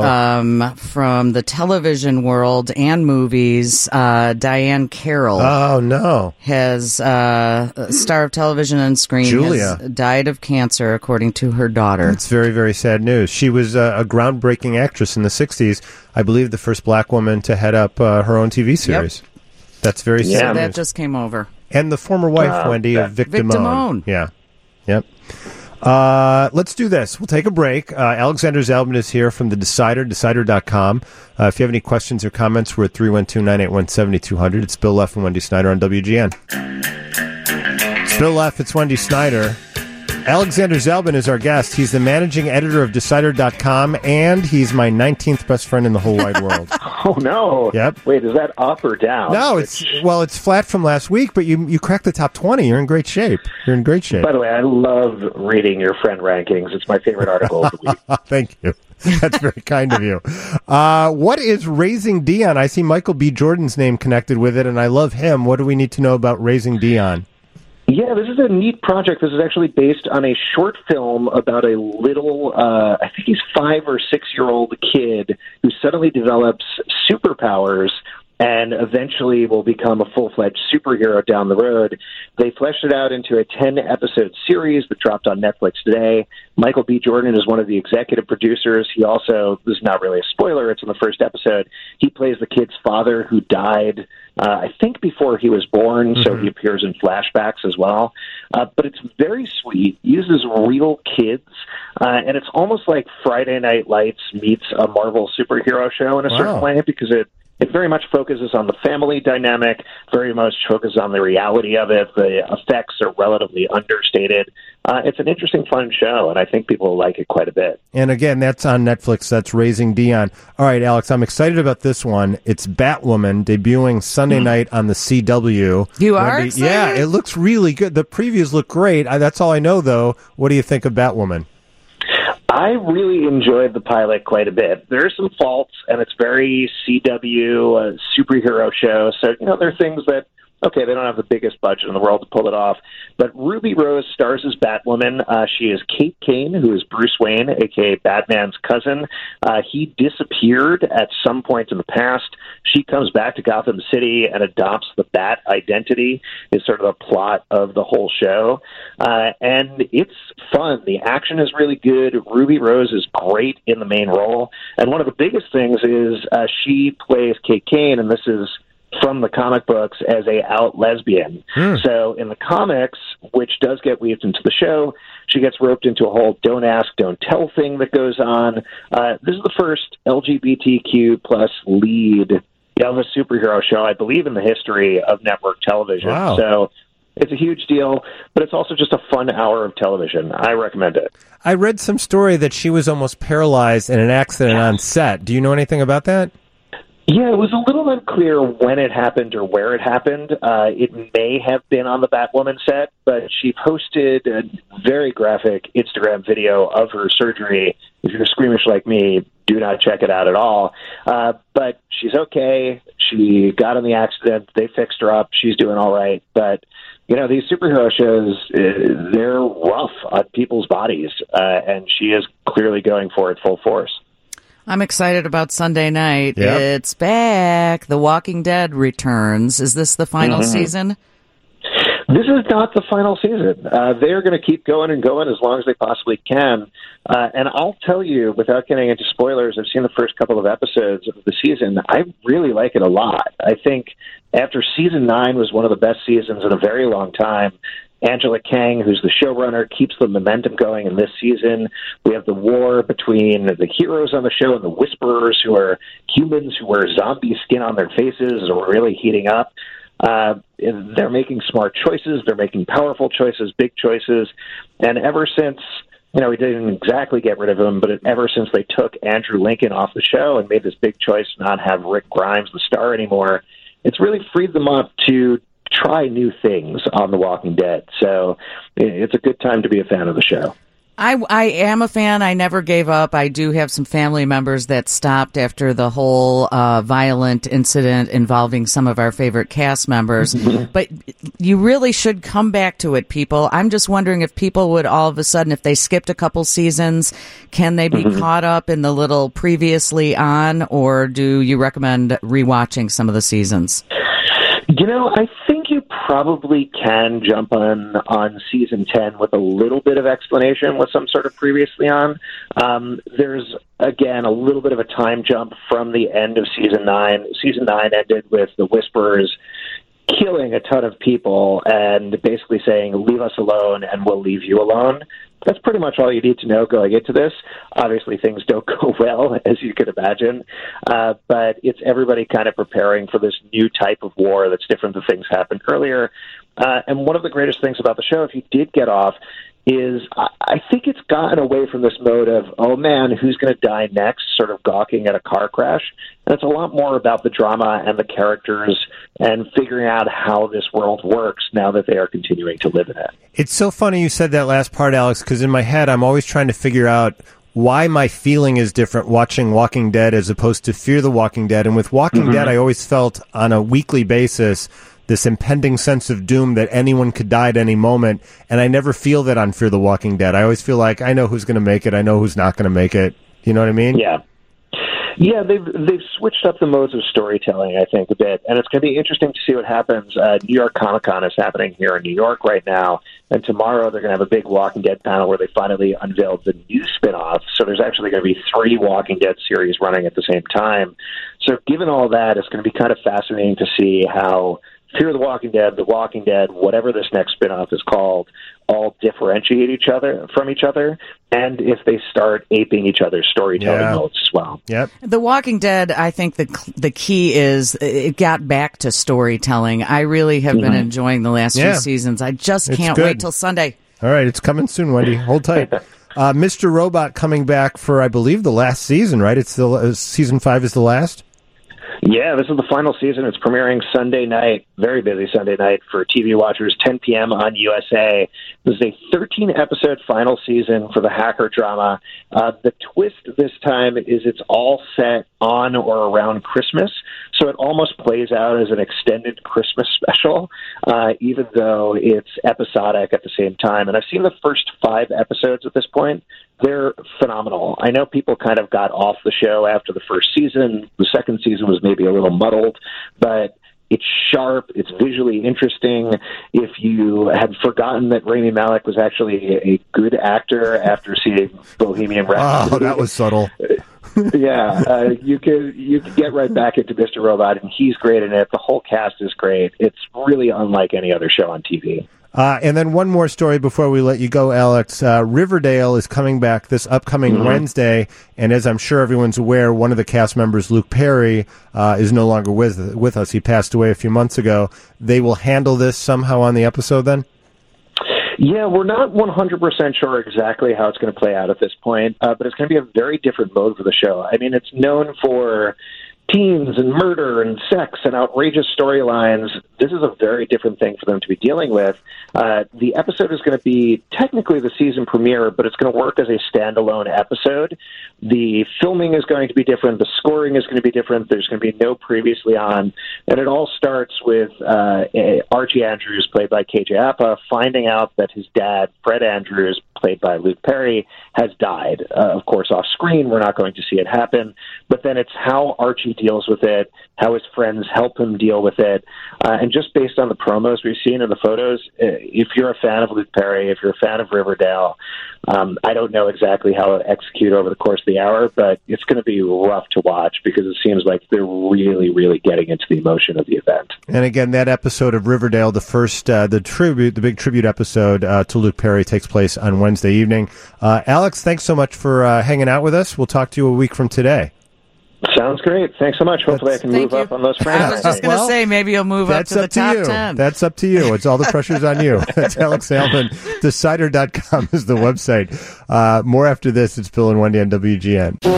[SPEAKER 2] um, from the television world and movies. Uh, Diane Carroll.
[SPEAKER 1] Oh, no.
[SPEAKER 2] Has, uh, star of television and screen,
[SPEAKER 1] Julia.
[SPEAKER 2] has died of cancer, according to her daughter.
[SPEAKER 1] It's very, very sad news. She was uh, a groundbreaking actress in the sixties. I believe the first black woman to head up uh, her own T V series. Yep. That's very
[SPEAKER 7] yeah.
[SPEAKER 1] sad
[SPEAKER 2] So that
[SPEAKER 1] news.
[SPEAKER 2] just came over.
[SPEAKER 1] And the former wife,
[SPEAKER 7] uh,
[SPEAKER 1] Wendy, of Vic,
[SPEAKER 2] Vic
[SPEAKER 1] Damone.
[SPEAKER 2] Damone.
[SPEAKER 1] Yeah. Yep. Uh, let's do this. We'll take a break. Uh, Alexander Zalben is here from The Decider, decider dot com. Uh, if you have any questions or comments, we're at three one two, nine eight one, seven two zero zero. It's Bill Leff and Wendy Snyder on W G N. It's Bill Leff. It's Wendy Snyder. Alexander Zalben is our guest. He's the managing editor of decider dot com, and he's my nineteenth best friend in the whole wide world.
[SPEAKER 7] Oh, no.
[SPEAKER 1] Yep.
[SPEAKER 7] Wait, is that up or down?
[SPEAKER 1] No, it's well, it's flat from last week, but you you cracked the top twenty. You're in great shape. You're in great shape.
[SPEAKER 7] By the way, I love reading your friend rankings. It's my favorite article of the week.
[SPEAKER 1] Thank you. That's very kind of you. Uh, what is Raising Dion? I see Michael B. Jordan's name connected with it, and I love him. What do we need to know about Raising Dion?
[SPEAKER 7] Yeah, this is a neat project. This is actually based on a short film about a little, uh, I think he's five or six-year-old kid who suddenly develops superpowers and eventually will become a full-fledged superhero down the road. They fleshed it out into a ten-episode series that dropped on Netflix today. Michael B. Jordan is one of the executive producers. He also, this is not really a spoiler, it's in the first episode, he plays the kid's father who died, uh, I think before he was born, mm-hmm. so he appears in flashbacks as well. Uh, but it's very sweet, uses real kids, uh, and it's almost like Friday Night Lights meets a Marvel superhero show in a wow. certain way, because it It very much focuses on the family dynamic, very much focuses on the reality of it. The effects are relatively understated. Uh, it's an interesting, fun show, and I think people will like it quite a bit.
[SPEAKER 1] And again, that's on Netflix. That's Raising Dion. All right, Alex, I'm excited about this one. It's Batwoman debuting Sunday mm. night on the C W.
[SPEAKER 2] You are
[SPEAKER 1] Wendy,
[SPEAKER 2] excited?
[SPEAKER 1] Yeah, it looks really good. The previews look great. I, that's all I know, though. What do you think of Batwoman?
[SPEAKER 7] I really enjoyed the pilot quite a bit. There are some faults, and it's very C W, uh, superhero show. So, you know, there are things that, okay, they don't have the biggest budget in the world to pull it off. But Ruby Rose stars as Batwoman. Uh, she is Kate Kane, who is Bruce Wayne, a k a. Batman's cousin. Uh, he disappeared at some point in the past. She comes back to Gotham City and adopts the Bat identity, is sort of the plot of the whole show. Uh, and it's fun. The action is really good. Ruby Rose is great in the main role. And one of the biggest things is uh, she plays Kate Kane, and this is from the comic books, as a out lesbian. Hmm. So in the comics, which does get weaved into the show, she gets roped into a whole don't ask, don't tell thing that goes on. Uh, this is the first L G B T Q plus lead of a superhero show, I believe, in the history of network television.
[SPEAKER 1] Wow.
[SPEAKER 7] So it's a huge deal, but it's also just a fun hour of television. I recommend it.
[SPEAKER 1] I read some story that she was almost paralyzed in an accident on set. Do you know anything about that?
[SPEAKER 7] Yeah, it was a little unclear when it happened or where it happened. Uh, it may have been on the Batwoman set, but she posted a very graphic Instagram video of her surgery. If you're squeamish like me, do not check it out at all. Uh, but she's okay. She got in the accident. They fixed her up. She's doing all right. But, you know, these superhero shows, uh, they're rough on people's bodies, uh, and she is clearly going for it full force.
[SPEAKER 2] I'm excited about Sunday night.
[SPEAKER 1] Yep.
[SPEAKER 2] It's back. The Walking Dead returns. Is this the final mm-hmm. season?
[SPEAKER 7] This is not the final season. Uh, they are going to keep going and going as long as they possibly can. Uh, and I'll tell you, without getting into spoilers, I've seen the first couple of episodes of the season. I really like it a lot. I think after season nine was one of the best seasons in a very long time. Angela Kang, who's the showrunner, keeps the momentum going in this season. We have the war between the heroes on the show and the Whisperers, who are humans who wear zombie skin on their faces, is really heating up. Uh, they're making smart choices. They're making powerful choices, big choices. And ever since, you know, we didn't exactly get rid of him, but ever since they took Andrew Lincoln off the show and made this big choice to not have Rick Grimes the star anymore, it's really freed them up to try new things on The Walking Dead. So it's a good time to be a fan of the show.
[SPEAKER 2] I, I am a fan. I never gave up. I do have some family members that stopped after the whole uh, violent incident involving some of our favorite cast members. But you really should come back to it, people. I'm just wondering if people would all of a sudden, if they skipped a couple seasons, can they be mm-hmm. caught up in the little previously on, or do you recommend rewatching some of the seasons?
[SPEAKER 7] You know, I think you probably can jump on on season ten with a little bit of explanation with some sort of previously on. Um, there's, again, a little bit of a time jump from the end of season nine. Season nine ended with the Whisperers killing a ton of people and basically saying, leave us alone and we'll leave you alone. That's pretty much all you need to know going into this. Obviously, things don't go well, as you could imagine, uh, but it's everybody kind of preparing for this new type of war that's different than things happened earlier. Uh, and one of the greatest things about the show, if you did get off, is I, I think it's gotten away from this mode of, oh man, who's going to die next, sort of gawking at a car crash. And it's a lot more about the drama and the characters and figuring out how this world works now that they are continuing to live in it.
[SPEAKER 1] It's so funny you said that last part, Alex, because in my head I'm always trying to figure out why my feeling is different watching Walking Dead as opposed to Fear the Walking Dead. And with Walking mm-hmm. Dead, I always felt on a weekly basis this impending sense of doom that anyone could die at any moment, and I never feel that on Fear the Walking Dead. I always feel like I know who's going to make it, I know who's not going to make it. You know what I mean?
[SPEAKER 7] Yeah. Yeah, they've they've switched up the modes of storytelling, I think, a bit, and it's going to be interesting to see what happens. Uh, New York Comic Con is happening here in New York right now, and tomorrow they're going to have a big Walking Dead panel where they finally unveiled the new spinoff. So there's actually going to be three Walking Dead series running at the same time. So given all that, it's going to be kind of fascinating to see how Fear the Walking Dead, The Walking Dead, whatever this next spinoff is called, all differentiate each other from each other, and if they start aping each other's storytelling
[SPEAKER 1] yeah.
[SPEAKER 7] modes as well.
[SPEAKER 1] Yep.
[SPEAKER 2] The Walking Dead, I think the the key is it got back to storytelling. I really have mm-hmm. been enjoying the last
[SPEAKER 1] yeah.
[SPEAKER 2] few seasons. I just
[SPEAKER 1] It's
[SPEAKER 2] can't
[SPEAKER 1] good.
[SPEAKER 2] wait till Sunday.
[SPEAKER 1] All right, it's coming soon, Wendy. Hold tight. uh, Mister Robot coming back for, I believe, the last season, right? It's the uh, season five is the last?
[SPEAKER 7] Yeah, this is the final season. It's premiering Sunday night, very busy Sunday night for T V watchers, ten p.m. on U S A. This is a thirteen-episode final season for the hacker drama. Uh, the twist this time is it's all set on or around Christmas, so it almost plays out as an extended Christmas special, uh, even though it's episodic at the same time. And I've seen the first five episodes at this point. They're phenomenal. I know people kind of got off the show after the first season. The second season was maybe a little muddled, but it's sharp. It's visually interesting. If you had forgotten that Rami Malek was actually a good actor after seeing Bohemian Rhapsody,
[SPEAKER 1] oh, that was subtle.
[SPEAKER 7] yeah, uh, you could you could get right back into Mister Robot, and he's great in it. The whole cast is great. It's really unlike any other show on T V.
[SPEAKER 1] Uh, and then one more story before we let you go, Alex. Uh, Riverdale is coming back this upcoming mm-hmm. Wednesday, and as I'm sure everyone's aware, one of the cast members, Luke Perry, uh, is no longer with with us. He passed away a few months ago. They will handle this somehow on the episode then?
[SPEAKER 7] Yeah, we're not one hundred percent sure exactly how it's going to play out at this point, uh, but it's going to be a very different mode for the show. I mean, it's known for teens and murder and sex and outrageous storylines. This is a very different thing for them to be dealing with. Uh, the episode is going to be technically the season premiere, but it's going to work as a standalone episode. The filming is going to be different. The scoring is going to be different. There's going to be no previously on. And it all starts with uh, Archie Andrews, played by K J Apa, finding out that his dad, Fred Andrews, played by Luke Perry, has died. Uh, of course, off screen, we're not going to see it happen. But then it's how Archie deals with it, how his friends help him deal with it. Uh, and just based on the promos we've seen and the photos, if you're a fan of Luke Perry, if you're a fan of Riverdale, um, I don't know exactly how to execute over the course of the hour, but it's going to be rough to watch because it seems like they're really, really getting into the emotion of the event.
[SPEAKER 1] And again, that episode of Riverdale, the first, uh, the tribute, the big tribute episode uh, to Luke Perry takes place on Wednesday evening. Uh, Alex, thanks so much for uh, hanging out with us. We'll talk to you a week from today.
[SPEAKER 7] Sounds great. Thanks so much. Hopefully
[SPEAKER 1] That's,
[SPEAKER 7] I can move
[SPEAKER 2] you.
[SPEAKER 7] up on those
[SPEAKER 2] I
[SPEAKER 7] friends.
[SPEAKER 2] was just going to
[SPEAKER 1] well,
[SPEAKER 2] say, maybe you'll move up to the
[SPEAKER 1] up
[SPEAKER 2] top
[SPEAKER 1] to you.
[SPEAKER 2] ten.
[SPEAKER 1] That's up to you. It's all the pressure's on you. That's Alex Salmon. Decider dot com is the website. Uh, more after this. It's Bill and Wendy on W G N.
[SPEAKER 8] People,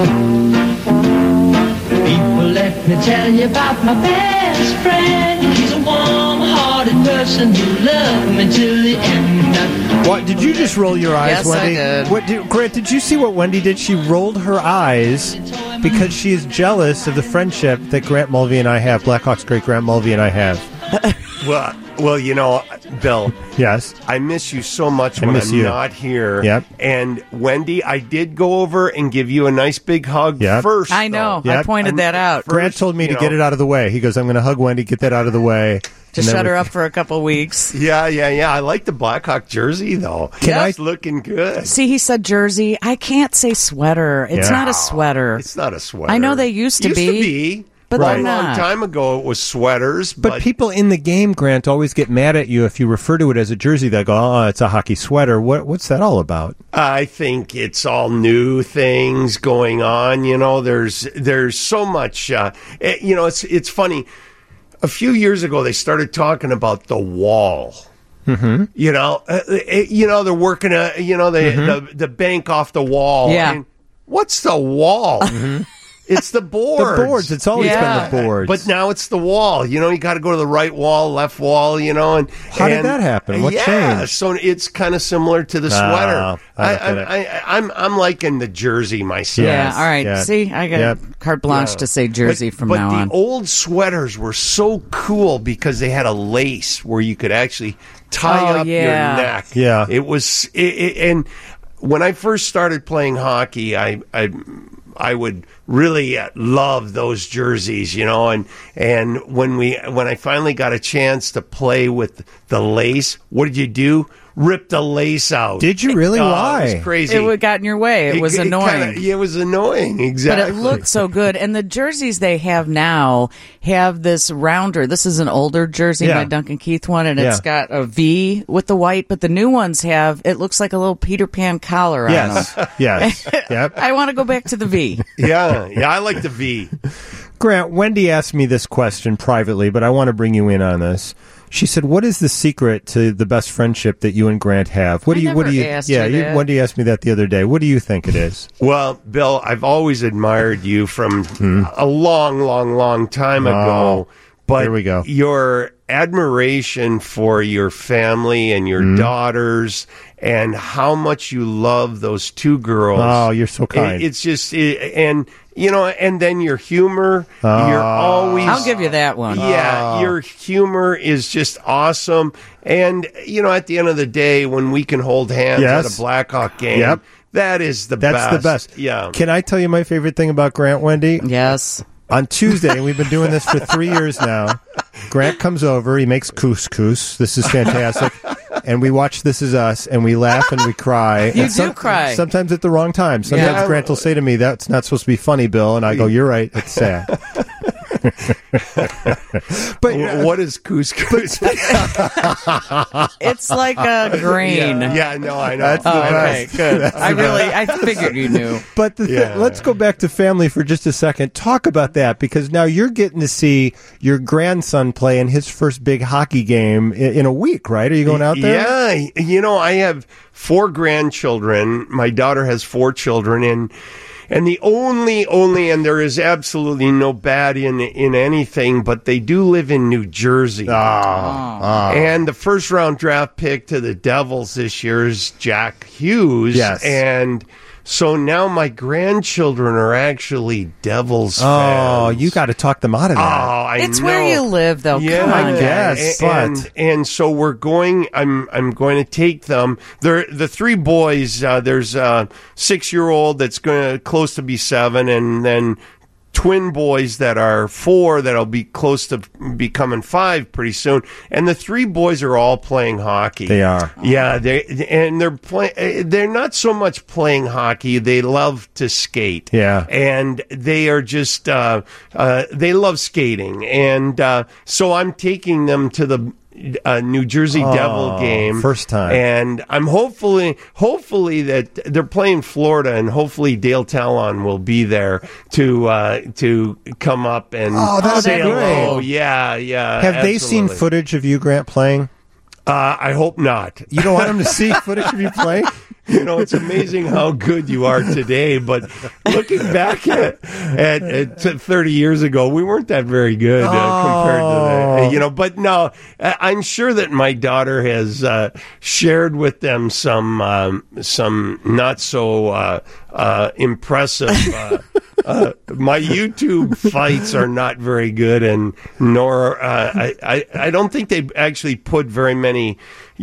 [SPEAKER 8] let me tell you about my best friend. He's a warm-hearted person who loved me till the end.
[SPEAKER 1] What, did you just roll your eyes,
[SPEAKER 2] Yes, I
[SPEAKER 1] Wendy?
[SPEAKER 2] did.
[SPEAKER 1] What, did, Grant, did you see what Wendy did? She rolled her eyes because she is jealous of the friendship that Grant Mulvey and I have, Blackhawks great Grant Mulvey and I have.
[SPEAKER 9] Well, well, you know, Bill,
[SPEAKER 1] Yes.
[SPEAKER 9] I miss you so much
[SPEAKER 1] I
[SPEAKER 9] when
[SPEAKER 1] miss
[SPEAKER 9] I'm
[SPEAKER 1] you.
[SPEAKER 9] not here.
[SPEAKER 1] Yep.
[SPEAKER 9] And Wendy, I did go over and give you a nice big hug
[SPEAKER 1] Yep.
[SPEAKER 9] first.
[SPEAKER 2] I know.
[SPEAKER 1] Yep.
[SPEAKER 2] I pointed
[SPEAKER 9] I'm-
[SPEAKER 2] that out.
[SPEAKER 1] Grant
[SPEAKER 9] First,
[SPEAKER 1] told me
[SPEAKER 9] you
[SPEAKER 1] to
[SPEAKER 9] know.
[SPEAKER 1] get it out of the way. He goes, I'm going to hug Wendy, get that out of the way.
[SPEAKER 2] To
[SPEAKER 1] And then
[SPEAKER 2] shut
[SPEAKER 1] we-
[SPEAKER 2] her up for a couple weeks.
[SPEAKER 9] Yeah, yeah, yeah. I like the Blackhawk jersey, though.
[SPEAKER 1] Can I-
[SPEAKER 9] It's looking good.
[SPEAKER 2] See, he said jersey. I can't say sweater. It's
[SPEAKER 1] Yeah.
[SPEAKER 2] not a sweater.
[SPEAKER 9] It's not a sweater.
[SPEAKER 2] I know they used to
[SPEAKER 9] used
[SPEAKER 2] be.
[SPEAKER 9] to be.
[SPEAKER 2] But
[SPEAKER 9] a
[SPEAKER 2] they're
[SPEAKER 9] long
[SPEAKER 2] not.
[SPEAKER 9] time ago, it was sweaters.
[SPEAKER 1] But,
[SPEAKER 9] But,
[SPEAKER 1] people in the game, Grant, always get mad at you if you refer to it as a jersey. They go, "Oh, it's a hockey sweater." What what's that all about?
[SPEAKER 9] I think it's all new things going on. You know, there's there's so much. Uh, eh, you know, it's it's funny. A few years ago, they started talking about the wall. Mm-hmm. You know, uh, eh, you know they're working. A, you know, the,
[SPEAKER 1] Mm-hmm.
[SPEAKER 9] the the bank off the wall.
[SPEAKER 2] Yeah.
[SPEAKER 9] I mean, what's the wall? It's the boards.
[SPEAKER 1] The boards. It's always
[SPEAKER 2] Yeah.
[SPEAKER 1] been the boards.
[SPEAKER 9] But now it's the wall. You know, you got to go to the right wall, left wall. You know, and
[SPEAKER 1] How did
[SPEAKER 9] and-
[SPEAKER 1] that happen? What
[SPEAKER 9] yeah,
[SPEAKER 1] changed?
[SPEAKER 9] so it's kind of similar to the
[SPEAKER 1] No,
[SPEAKER 9] sweater.
[SPEAKER 1] I
[SPEAKER 9] I,
[SPEAKER 1] don't get it.
[SPEAKER 9] I, I, I'm I'm liking the jersey myself.
[SPEAKER 2] Yeah,
[SPEAKER 1] Yes,
[SPEAKER 2] all right.
[SPEAKER 1] yeah.
[SPEAKER 2] See, I got
[SPEAKER 1] Yep.
[SPEAKER 2] carte blanche
[SPEAKER 9] Yeah.
[SPEAKER 2] to say jersey
[SPEAKER 9] but,
[SPEAKER 2] from
[SPEAKER 9] but
[SPEAKER 2] now
[SPEAKER 9] the
[SPEAKER 2] on.
[SPEAKER 9] old sweaters were so cool because they had a lace where you could actually tie
[SPEAKER 2] Oh,
[SPEAKER 9] up
[SPEAKER 2] yeah.
[SPEAKER 9] your neck.
[SPEAKER 1] Yeah.
[SPEAKER 9] it was. It, it, and when I first started playing hockey, I I I would really uh, love those jerseys, you know. And and when we when I finally got a chance to play with the lace, what did you do? Rip the lace out.
[SPEAKER 1] Did you really?
[SPEAKER 9] Oh,
[SPEAKER 1] Why?
[SPEAKER 9] It was crazy.
[SPEAKER 2] It would got in your way. It, was
[SPEAKER 9] it
[SPEAKER 2] annoying.
[SPEAKER 9] kinda- yeah, it was annoying.
[SPEAKER 2] But
[SPEAKER 9] Exactly.
[SPEAKER 2] it looked so good. And the jerseys they have now have this rounder. This is an older jersey,
[SPEAKER 1] Yeah.
[SPEAKER 2] my Duncan Keith one, and it's
[SPEAKER 1] Yeah.
[SPEAKER 2] got a V with the white. But the new ones have, it looks like a little Peter Pan collar on
[SPEAKER 1] Yes.
[SPEAKER 2] them.
[SPEAKER 1] Yes. Yep.
[SPEAKER 2] I want to go back to the V.
[SPEAKER 9] yeah, yeah, I like the V.
[SPEAKER 1] Grant, Wendy asked me this question privately, but I want to bring you in on this. She said, "What is the secret to the best friendship that you and Grant have?" What
[SPEAKER 2] I
[SPEAKER 1] do you? What
[SPEAKER 2] never
[SPEAKER 1] do you?
[SPEAKER 2] asked
[SPEAKER 1] Yeah,
[SPEAKER 2] her
[SPEAKER 1] you,
[SPEAKER 2] that.
[SPEAKER 1] Wendy asked me that the other day. What do you think it is?
[SPEAKER 9] Well, Bill, I've always admired you from a long, long, long time ago. But
[SPEAKER 1] here we go.
[SPEAKER 9] Your admiration for your family and your daughters and how much you love those two girls.
[SPEAKER 1] Oh, you're so kind.
[SPEAKER 9] It- it's just, it, and, you know, and then your humor. You're always.
[SPEAKER 2] I'll give you that one.
[SPEAKER 9] Yeah, your humor is just awesome. And, you know, at the end of the day, when we can hold hands
[SPEAKER 1] Yes.
[SPEAKER 9] at a Blackhawk game,
[SPEAKER 1] Yep.
[SPEAKER 9] that is the
[SPEAKER 1] That's
[SPEAKER 9] best.
[SPEAKER 1] the best.
[SPEAKER 9] Yeah.
[SPEAKER 1] Can I tell you my favorite thing about Grant, Wendy?
[SPEAKER 2] Yes.
[SPEAKER 1] On Tuesday, and we've been doing this for three years now, Grant comes over, he makes couscous. This is fantastic. And we watch This Is Us, and we laugh and we cry.
[SPEAKER 2] You
[SPEAKER 1] and
[SPEAKER 2] do cry.
[SPEAKER 1] Sometimes at the wrong time. Sometimes
[SPEAKER 9] Yeah.
[SPEAKER 1] Grant will say to me, "That's not supposed to be funny, Bill." And I go, "You're right, it's sad." But
[SPEAKER 9] W- what is couscous?
[SPEAKER 2] It's like a grain.
[SPEAKER 9] yeah, yeah, no, I know.
[SPEAKER 1] That's the
[SPEAKER 2] Oh, okay,
[SPEAKER 1] best.
[SPEAKER 2] good. I really, I figured you knew.
[SPEAKER 1] But the thi-
[SPEAKER 9] Yeah.
[SPEAKER 1] let's go back to family for just a second. Talk about that, because now you're getting to see your grandson play in his first big hockey game in, in a week, right? Are you going out there?
[SPEAKER 9] Yeah, you know, I have four grandchildren. My daughter has four children, and and the only, only, and there is absolutely no bad in in anything, but they do live in New Jersey.
[SPEAKER 1] Ah.
[SPEAKER 9] And the first round draft pick to the Devils this year is Jack Hughes.
[SPEAKER 1] Yes.
[SPEAKER 9] And so now my grandchildren are actually Devils
[SPEAKER 1] Oh,
[SPEAKER 9] fans.
[SPEAKER 1] you got to talk them out of
[SPEAKER 9] Oh,
[SPEAKER 1] that.
[SPEAKER 9] I
[SPEAKER 2] It's
[SPEAKER 9] know.
[SPEAKER 2] where you live, though.
[SPEAKER 9] Yeah,
[SPEAKER 2] Come on,
[SPEAKER 1] I
[SPEAKER 2] guys.
[SPEAKER 1] guess.
[SPEAKER 9] and,
[SPEAKER 1] but-
[SPEAKER 9] and and so we're going. I'm I'm going to take them. They're the three boys. Uh, there's a six year old that's going to close to be seven, and then twin boys that are four that'll be close to becoming five pretty soon. And the three boys are all playing hockey.
[SPEAKER 1] They are.
[SPEAKER 9] Yeah, they and they're playing. They're not so much playing hockey. They love to skate.
[SPEAKER 1] Yeah.
[SPEAKER 9] and they are just uh, uh, they love skating, and uh, so I'm taking them to the uh, New Jersey
[SPEAKER 1] Oh,
[SPEAKER 9] Devil game
[SPEAKER 1] first time.
[SPEAKER 9] and I'm hopefully hopefully that they're playing Florida, and hopefully Dale Talon will be there to uh, to come up and
[SPEAKER 1] Oh, that'd
[SPEAKER 9] say
[SPEAKER 1] be
[SPEAKER 9] hello.
[SPEAKER 1] great.
[SPEAKER 9] Yeah, yeah.
[SPEAKER 1] Have they seen
[SPEAKER 9] absolutely.
[SPEAKER 1] footage of you, Grant, playing?
[SPEAKER 9] Uh, I hope not.
[SPEAKER 1] You don't want them to see footage of you playing?
[SPEAKER 9] You know, it's amazing how good you are today, but looking back at, at, at t- thirty years ago, we weren't that very good uh, compared to that. You know, but no, I- I'm sure that my daughter has uh, shared with them some um, some not so uh, uh, impressive. Uh, uh, my YouTube fights are not very good, and nor uh, I, I I don't think they actually put very many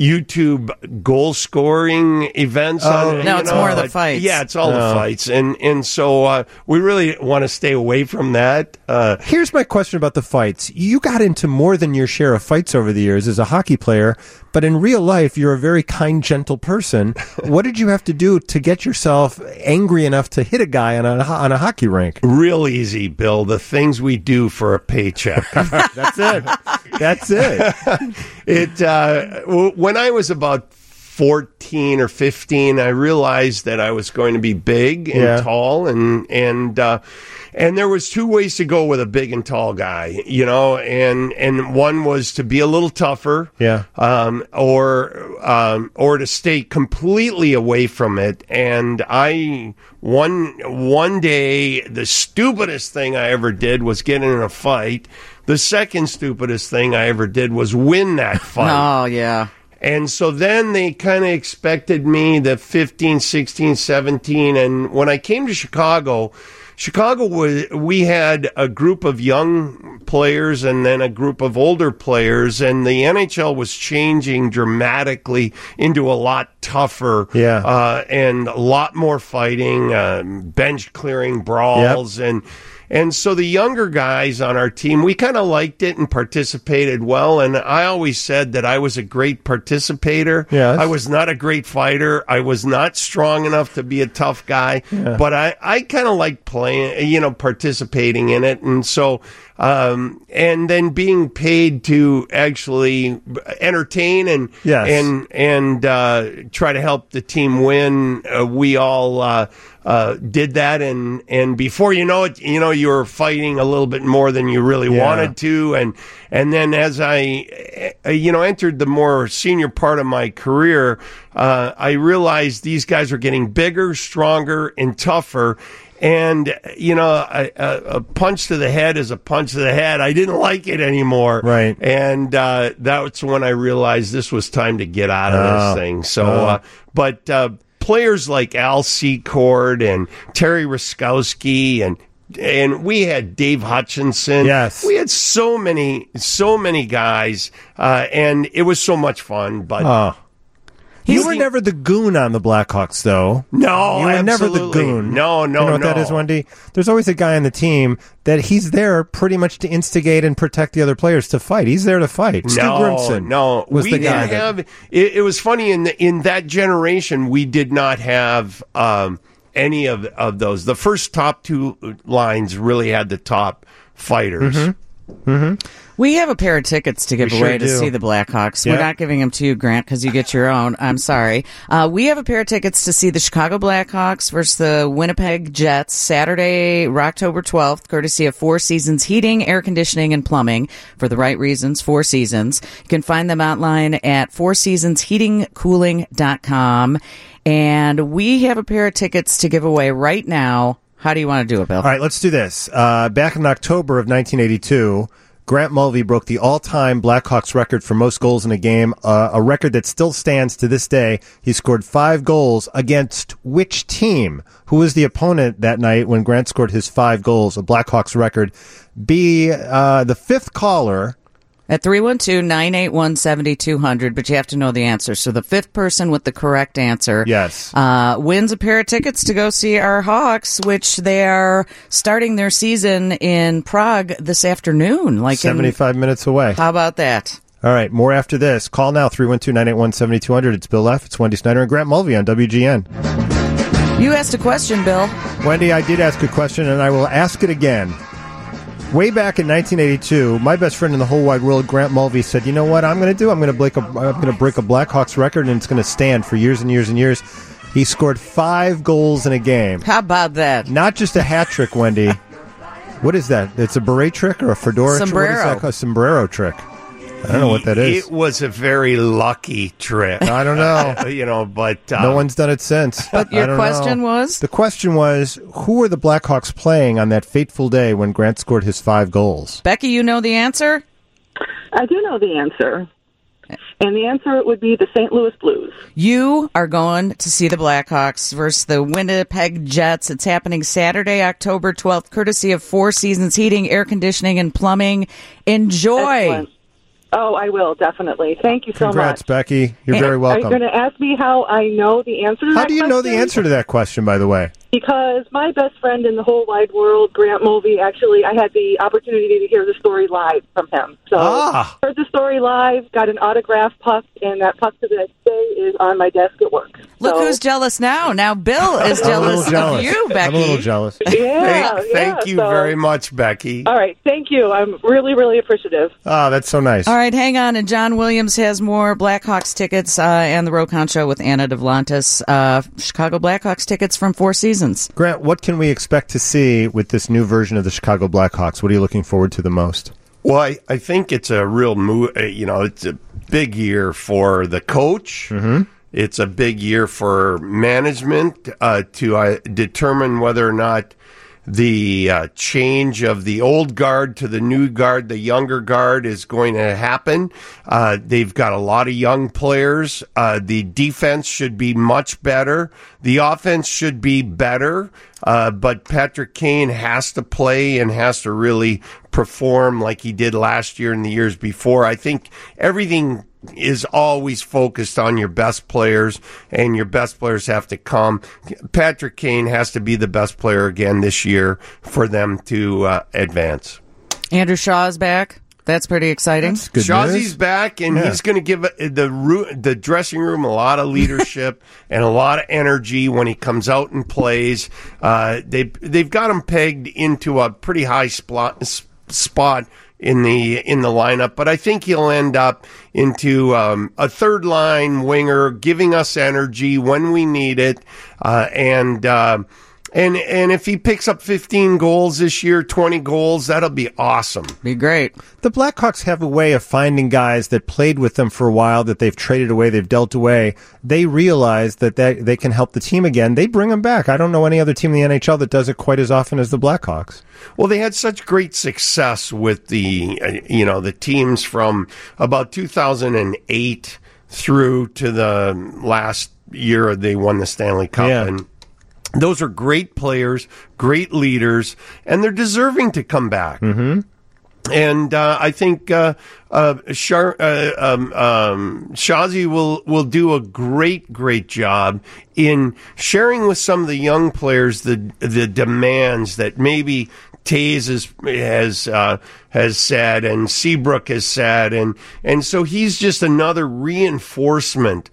[SPEAKER 9] YouTube goal scoring events. on it,
[SPEAKER 2] No,
[SPEAKER 9] you
[SPEAKER 2] it's
[SPEAKER 9] know,
[SPEAKER 2] more the
[SPEAKER 9] but-
[SPEAKER 2] fights.
[SPEAKER 9] Yeah, it's all the fights, and and so uh, we really want to stay away from that. Uh,
[SPEAKER 1] Here's my question about the fights. You got into more than your share of fights over the years as a hockey player, but in real life, you're a very kind, gentle person. What did you have to do to get yourself angry angry enough to hit a guy on a on a hockey rink?
[SPEAKER 9] Real easy, Bill. The things we do for a paycheck.
[SPEAKER 1] That's it. That's it.
[SPEAKER 9] It uh, w- when I was about fourteen or fifteen, I realized that I was going to be big and
[SPEAKER 1] Yeah.
[SPEAKER 9] tall, and and uh, and there was two ways to go with a big and tall guy, you know, and and one was to be a little tougher,
[SPEAKER 1] Yeah.
[SPEAKER 9] um, or um, or to stay completely away from it. And I one one day, the stupidest thing I ever did was get in a fight. The second stupidest thing I ever did was win that fight.
[SPEAKER 2] Oh, yeah.
[SPEAKER 9] And so then they kind of expected me the fifteen, sixteen, seventeen. And when I came to Chicago, Chicago was, we had a group of young players and then a group of older players, and the N H L was changing dramatically into a lot tougher,
[SPEAKER 1] Yeah.
[SPEAKER 9] uh, and a lot more fighting, uh, bench clearing brawls, and and so the younger guys on our team, we kind of liked it and participated well. And I always said that I was a great participator.
[SPEAKER 1] Yes.
[SPEAKER 9] I was not a great fighter. I was not strong enough to be a tough guy.
[SPEAKER 1] Yeah.
[SPEAKER 9] But I, I kind of liked playing, you know, participating in it. And so, um, and then being paid to actually entertain and
[SPEAKER 1] Yes.
[SPEAKER 9] and and uh, try to help the team win. Uh, we all uh, uh, did that, and and before you know it, you know, you were fighting a little bit more than you really
[SPEAKER 1] Yeah.
[SPEAKER 9] wanted to, and and then as I, uh, you know, entered the more senior part of my career, uh, I realized these guys were getting bigger, stronger, and tougher. And, you know, a, a, a punch to the head is a punch to the head. I didn't like it anymore.
[SPEAKER 1] Right.
[SPEAKER 9] And uh, that's when I realized this was time to get out of
[SPEAKER 1] Oh.
[SPEAKER 9] this thing. So,
[SPEAKER 1] Oh.
[SPEAKER 9] uh, but uh, players like Al Secord and Terry Ruskowski and and we had Dave Hutchinson.
[SPEAKER 1] Yes.
[SPEAKER 9] We had so many, so many guys, uh, and it was so much fun. But
[SPEAKER 1] Oh. You
[SPEAKER 9] He's
[SPEAKER 1] were
[SPEAKER 9] the-
[SPEAKER 1] never the goon on the Blackhawks, though.
[SPEAKER 9] No,
[SPEAKER 1] you were never the
[SPEAKER 9] absolutely.
[SPEAKER 1] goon.
[SPEAKER 9] No, no,
[SPEAKER 1] You know what that
[SPEAKER 9] no.
[SPEAKER 1] is, Wendy? There's always a guy on the team that he's there pretty much to instigate and protect the other players to fight. He's there to fight. Stu
[SPEAKER 9] No,
[SPEAKER 1] Grimson
[SPEAKER 9] no,
[SPEAKER 1] was
[SPEAKER 9] we
[SPEAKER 1] the guy
[SPEAKER 9] didn't
[SPEAKER 1] that-
[SPEAKER 9] have. It, it was funny in the, in that generation. We did not have um, any of of those. The first top two lines really had the top fighters.
[SPEAKER 1] Mm-hmm.
[SPEAKER 2] We have a pair of tickets to give
[SPEAKER 1] We
[SPEAKER 2] away
[SPEAKER 1] sure
[SPEAKER 2] to
[SPEAKER 1] do.
[SPEAKER 2] see the Blackhawks.
[SPEAKER 1] Yeah.
[SPEAKER 2] We're not giving them to you, Grant, because you get your own. I'm sorry. Uh, we have a pair of tickets to see the Chicago Blackhawks versus the Winnipeg Jets Saturday, October twelfth, courtesy of Four Seasons Heating, Air Conditioning, and Plumbing. For the right reasons, Four Seasons. You can find them online at four seasons heating cooling dot com. And we have a pair of tickets to give away right now. How do you want to do it, Bill?
[SPEAKER 1] All right, let's do this. Uh, back in October of nineteen eighty-two, Grant Mulvey broke the all-time Blackhawks record for most goals in a game, uh, a record that still stands to this day. He scored five goals against which team? Who was the opponent that night when Grant scored his five goals, a Blackhawks record? Be uh, the fifth caller.
[SPEAKER 2] At three one two, nine eight one, seven two zero zero, but you have to know the answer. So the fifth person with the correct answer
[SPEAKER 1] Yes.
[SPEAKER 2] uh, wins a pair of tickets to go see our Hawks, which they are starting their season in Prague this afternoon. Like in-
[SPEAKER 1] seventy-five minutes away.
[SPEAKER 2] how about that?
[SPEAKER 1] All right, more after this. Call now, three one two, nine eight one, seven two zero zero. It's Bill F. It's Wendy Snyder and Grant Mulvey on W G N.
[SPEAKER 2] You asked a question, Bill.
[SPEAKER 1] Wendy, I did ask a question, and I will ask it again. Way back in nineteen eighty-two, my best friend in the whole wide world, Grant Mulvey, said, "You know what? I'm going to do. I'm going to break a. I'm going to break a Blackhawks record, and it's going to stand for years and years and years." He scored five goals in a game.
[SPEAKER 2] How about that?
[SPEAKER 1] Not just a hat trick, Wendy. What is that? It's a beret trick or a fedora trick? What is
[SPEAKER 2] Sombrero.
[SPEAKER 1] that called? A sombrero trick. I don't know what that is.
[SPEAKER 9] It was a very lucky trick.
[SPEAKER 1] I don't know.
[SPEAKER 9] you know, but uh,
[SPEAKER 1] No one's done it since.
[SPEAKER 2] But
[SPEAKER 1] I
[SPEAKER 2] your
[SPEAKER 1] don't
[SPEAKER 2] question
[SPEAKER 1] know.
[SPEAKER 2] was?
[SPEAKER 1] The question was, who were the Blackhawks playing on that fateful day when Grant scored his five goals?
[SPEAKER 2] Becky, you know the answer?
[SPEAKER 10] I do know the answer. And the answer would be the Saint Louis Blues.
[SPEAKER 2] You are going to see the Blackhawks versus the Winnipeg Jets. It's happening Saturday, October twelfth, courtesy of Four Seasons Heating, Air Conditioning, and Plumbing. Enjoy.
[SPEAKER 10] Excellent. Oh, I will, definitely. Thank you so
[SPEAKER 1] Congrats,
[SPEAKER 10] much.
[SPEAKER 1] Becky. You're
[SPEAKER 2] And-
[SPEAKER 1] very
[SPEAKER 10] Are you
[SPEAKER 1] welcome.
[SPEAKER 10] going to ask me how I know the answer to
[SPEAKER 1] How
[SPEAKER 10] that
[SPEAKER 1] do you know the
[SPEAKER 10] question?
[SPEAKER 1] answer to that question, by the way?
[SPEAKER 10] because my best friend in the whole wide world, Grant Mulvey, actually, I had the opportunity to hear the story live from him. So
[SPEAKER 1] Ah.
[SPEAKER 10] heard the story live, got an autographed puck, and that puck to this day is on my desk at work.
[SPEAKER 2] Look
[SPEAKER 10] So-
[SPEAKER 2] who's jealous now. Now Bill is
[SPEAKER 1] I'm a
[SPEAKER 2] jealous,
[SPEAKER 1] little jealous.
[SPEAKER 2] of you, Becky.
[SPEAKER 1] I'm a little jealous.
[SPEAKER 10] Yeah,
[SPEAKER 9] Thank,
[SPEAKER 10] yeah,
[SPEAKER 9] thank you
[SPEAKER 10] so-
[SPEAKER 9] very much, Becky.
[SPEAKER 10] All right, thank you. I'm really, really appreciative.
[SPEAKER 1] Oh, that's so nice.
[SPEAKER 2] All right, hang on. And John Williams has more Blackhawks tickets uh, and the Rokon Show with Anna Devlantis. Uh, Chicago Blackhawks tickets from Four Seasons.
[SPEAKER 1] Grant, what can we expect to see with this new version of the Chicago Blackhawks? What are you looking forward to the most?
[SPEAKER 9] Well, I, I think it's a real move. You know, it's a big year for the coach.
[SPEAKER 1] Mm-hmm.
[SPEAKER 9] It's a big year for management uh, to uh, determine whether or not the uh, change of the old guard to the new guard, the younger guard, is going to happen. Uh, they've got a lot of young players. Uh, the defense should be much better. The offense should be better. Uh, but Patrick Kane has to play and has to really perform like he did last year and the years before. I think everything is always focused on your best players, and your best players have to come. Patrick Kane has to be the best player again this year for them to uh, advance.
[SPEAKER 2] Andrew Shaw's back. That's pretty exciting.
[SPEAKER 1] That's good
[SPEAKER 9] Shawzy's
[SPEAKER 1] news.
[SPEAKER 9] back, and
[SPEAKER 1] Yeah.
[SPEAKER 9] he's going to give the ru- the dressing room a lot of leadership and a lot of energy when he comes out and plays. Uh, they they've got him pegged into a pretty high spot spot in the in the lineup, but I think he'll end up into um, a third line winger, giving us energy when we need it, uh, and. Uh, And and if he picks up fifteen goals this year, twenty goals, that'll be awesome.
[SPEAKER 2] Be great.
[SPEAKER 1] The Blackhawks have a way of finding guys that played with them for a while, that they've traded away, they've dealt away. They realize that they, they can help the team again. They bring them back. I don't know any other team in the N H L that does it quite as often as the Blackhawks.
[SPEAKER 9] Well, they had such great success with the, uh, you know, the teams from about two thousand eight through to the last year they won the Stanley Cup.
[SPEAKER 1] Yeah.
[SPEAKER 9] And those are great players, great leaders, and they're deserving to come back.
[SPEAKER 1] Mm-hmm.
[SPEAKER 9] And uh, I think uh, uh, Shar- uh, um, um, Shazi will will do a great, great job in sharing with some of the young players the the demands that maybe Taze has has, uh, has said and Seabrook has said, and and so he's just another reinforcement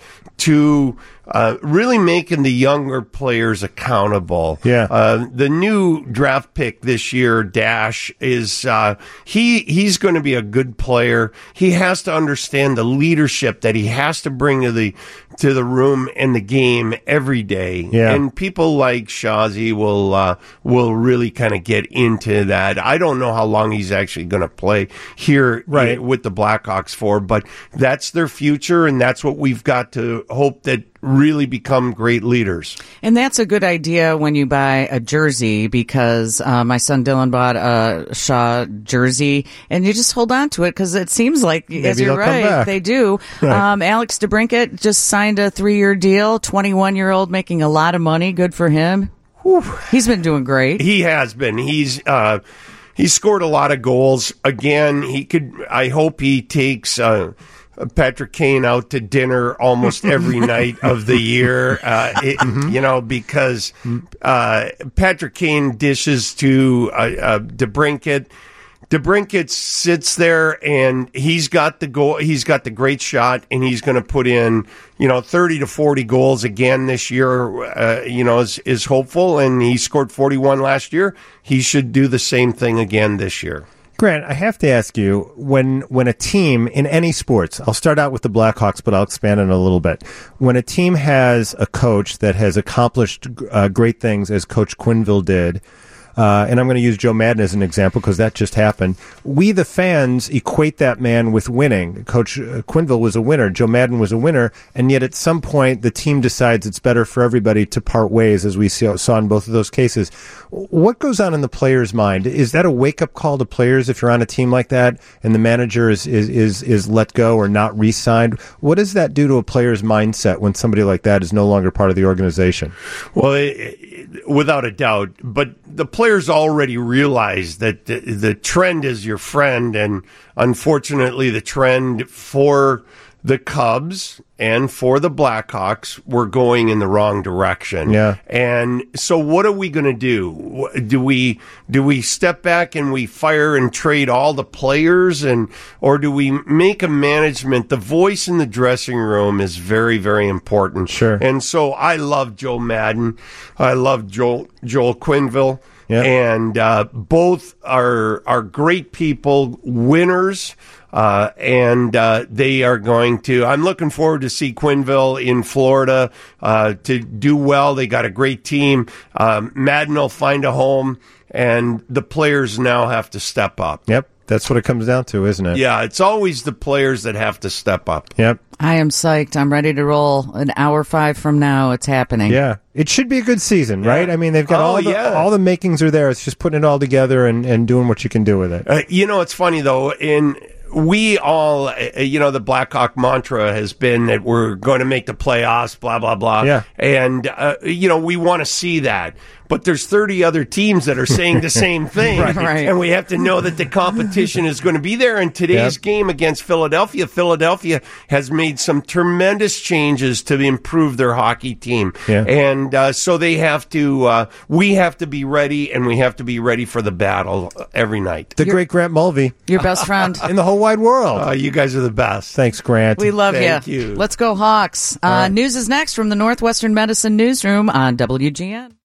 [SPEAKER 9] to uh, really making the younger players accountable.
[SPEAKER 1] Yeah.
[SPEAKER 9] Uh, the new draft pick this year, Dash, is uh, he he's going to be a good player. He has to understand the leadership that he has to bring to the to the room and the game every day.
[SPEAKER 1] Yeah.
[SPEAKER 9] And people like Shazi will uh, will really kind of get into that. I don't know how long he's actually going to play here
[SPEAKER 1] Right.
[SPEAKER 9] uh, with the Blackhawks for, but that's their future, and that's what we've got to hope that really become great leaders.
[SPEAKER 2] And that's a good idea when you buy a jersey, because uh, my son Dylan bought a Shaw jersey, and you just hold on to it because it seems like, as
[SPEAKER 1] Maybe
[SPEAKER 2] you're
[SPEAKER 1] they'll come
[SPEAKER 2] right,
[SPEAKER 1] back.
[SPEAKER 2] they do.
[SPEAKER 1] Right.
[SPEAKER 2] Um, Alex DeBrincat just signed a three-year deal, twenty-one-year-old making a lot of money. Good for him. Whew. He's been doing great.
[SPEAKER 9] He has been. He's uh, he's scored a lot of goals. Again, he could. I hope he takes uh, Patrick Kane out to dinner almost every night of the year. Uh, it, You know, because uh, Patrick Kane dishes to uh, uh, DeBrincat. DeBrincat sits there and he's got the goal. He's got the great shot, and he's going to put in, you know, thirty to forty goals again this year. Uh, you know, is is hopeful, and he scored forty-one last year. He should do the same thing again this year.
[SPEAKER 1] Grant, I have to ask you, when when a team in any sports, I'll start out with the Blackhawks, but I'll expand on it a little bit. When a team has a coach that has accomplished uh, great things, as Coach Quenneville did, Uh, and I'm going to use Joe Madden as an example because that just happened. We, the fans, equate that man with winning. Coach uh, Quenneville was a winner. Joe Madden was a winner. And yet at some point, the team decides it's better for everybody to part ways, as we saw, saw in both of those cases. What goes on in the player's mind? Is that a wake-up call to players if you're on a team like that and the manager is, is, is, is let go or not re-signed? What does that do to a player's mindset when somebody like that is no longer part of the organization?
[SPEAKER 9] Well, it, it, without a doubt. But the players already realize that the, the trend is your friend, and unfortunately the trend for the Cubs and for the Blackhawks were going in the wrong direction.
[SPEAKER 1] Yeah.
[SPEAKER 9] And so what are we going to do? Do we do we step back and we fire and trade all the players, and or do we make a management? The voice in the dressing room is very, very important.
[SPEAKER 1] Sure.
[SPEAKER 9] And so I love Joe Madden. I love Joel Joel Quenneville.
[SPEAKER 1] Yep.
[SPEAKER 9] And uh, both are are great people, winners. Uh, and uh, they are going to. I'm looking forward to see Quenneville in Florida uh, to do well. They got a great team. Um, Madden will find a home, and the players now have to step up.
[SPEAKER 1] Yep, that's what it comes down to, isn't it?
[SPEAKER 9] Yeah, it's always the players that have to step up.
[SPEAKER 1] Yep.
[SPEAKER 2] I am psyched. I'm ready to roll. An hour five from now, it's happening.
[SPEAKER 1] Yeah, it should be a good season, right?
[SPEAKER 9] Yeah.
[SPEAKER 1] I mean, they've got
[SPEAKER 9] Oh,
[SPEAKER 1] all the
[SPEAKER 9] yeah.
[SPEAKER 1] all the makings are there. It's just putting it all together and, and doing what you can do with it.
[SPEAKER 9] Uh, you know, it's funny though. In we all, uh, you know, the Blackhawk mantra has been that we're going to make the playoffs, blah blah blah.
[SPEAKER 1] Yeah.
[SPEAKER 9] And uh, you know, we want to see that. But there's thirty other teams that are saying the same thing.
[SPEAKER 2] Right, right.
[SPEAKER 9] And we have to know that the competition is going to be there. And today's
[SPEAKER 1] Yep.
[SPEAKER 9] game against Philadelphia, Philadelphia has made some tremendous changes to improve their hockey team.
[SPEAKER 1] Yeah.
[SPEAKER 9] And uh, so they have to, uh, we have to be ready, and we have to be ready for the battle every night.
[SPEAKER 1] The great Grant Mulvey
[SPEAKER 2] Your best friend.
[SPEAKER 1] in the whole wide world.
[SPEAKER 9] Uh, you guys are the best.
[SPEAKER 1] Thanks, Grant.
[SPEAKER 2] We love
[SPEAKER 9] Thank
[SPEAKER 2] you.
[SPEAKER 9] you.
[SPEAKER 2] Let's go Hawks. Uh, News is next from the Northwestern Medicine Newsroom on W G N.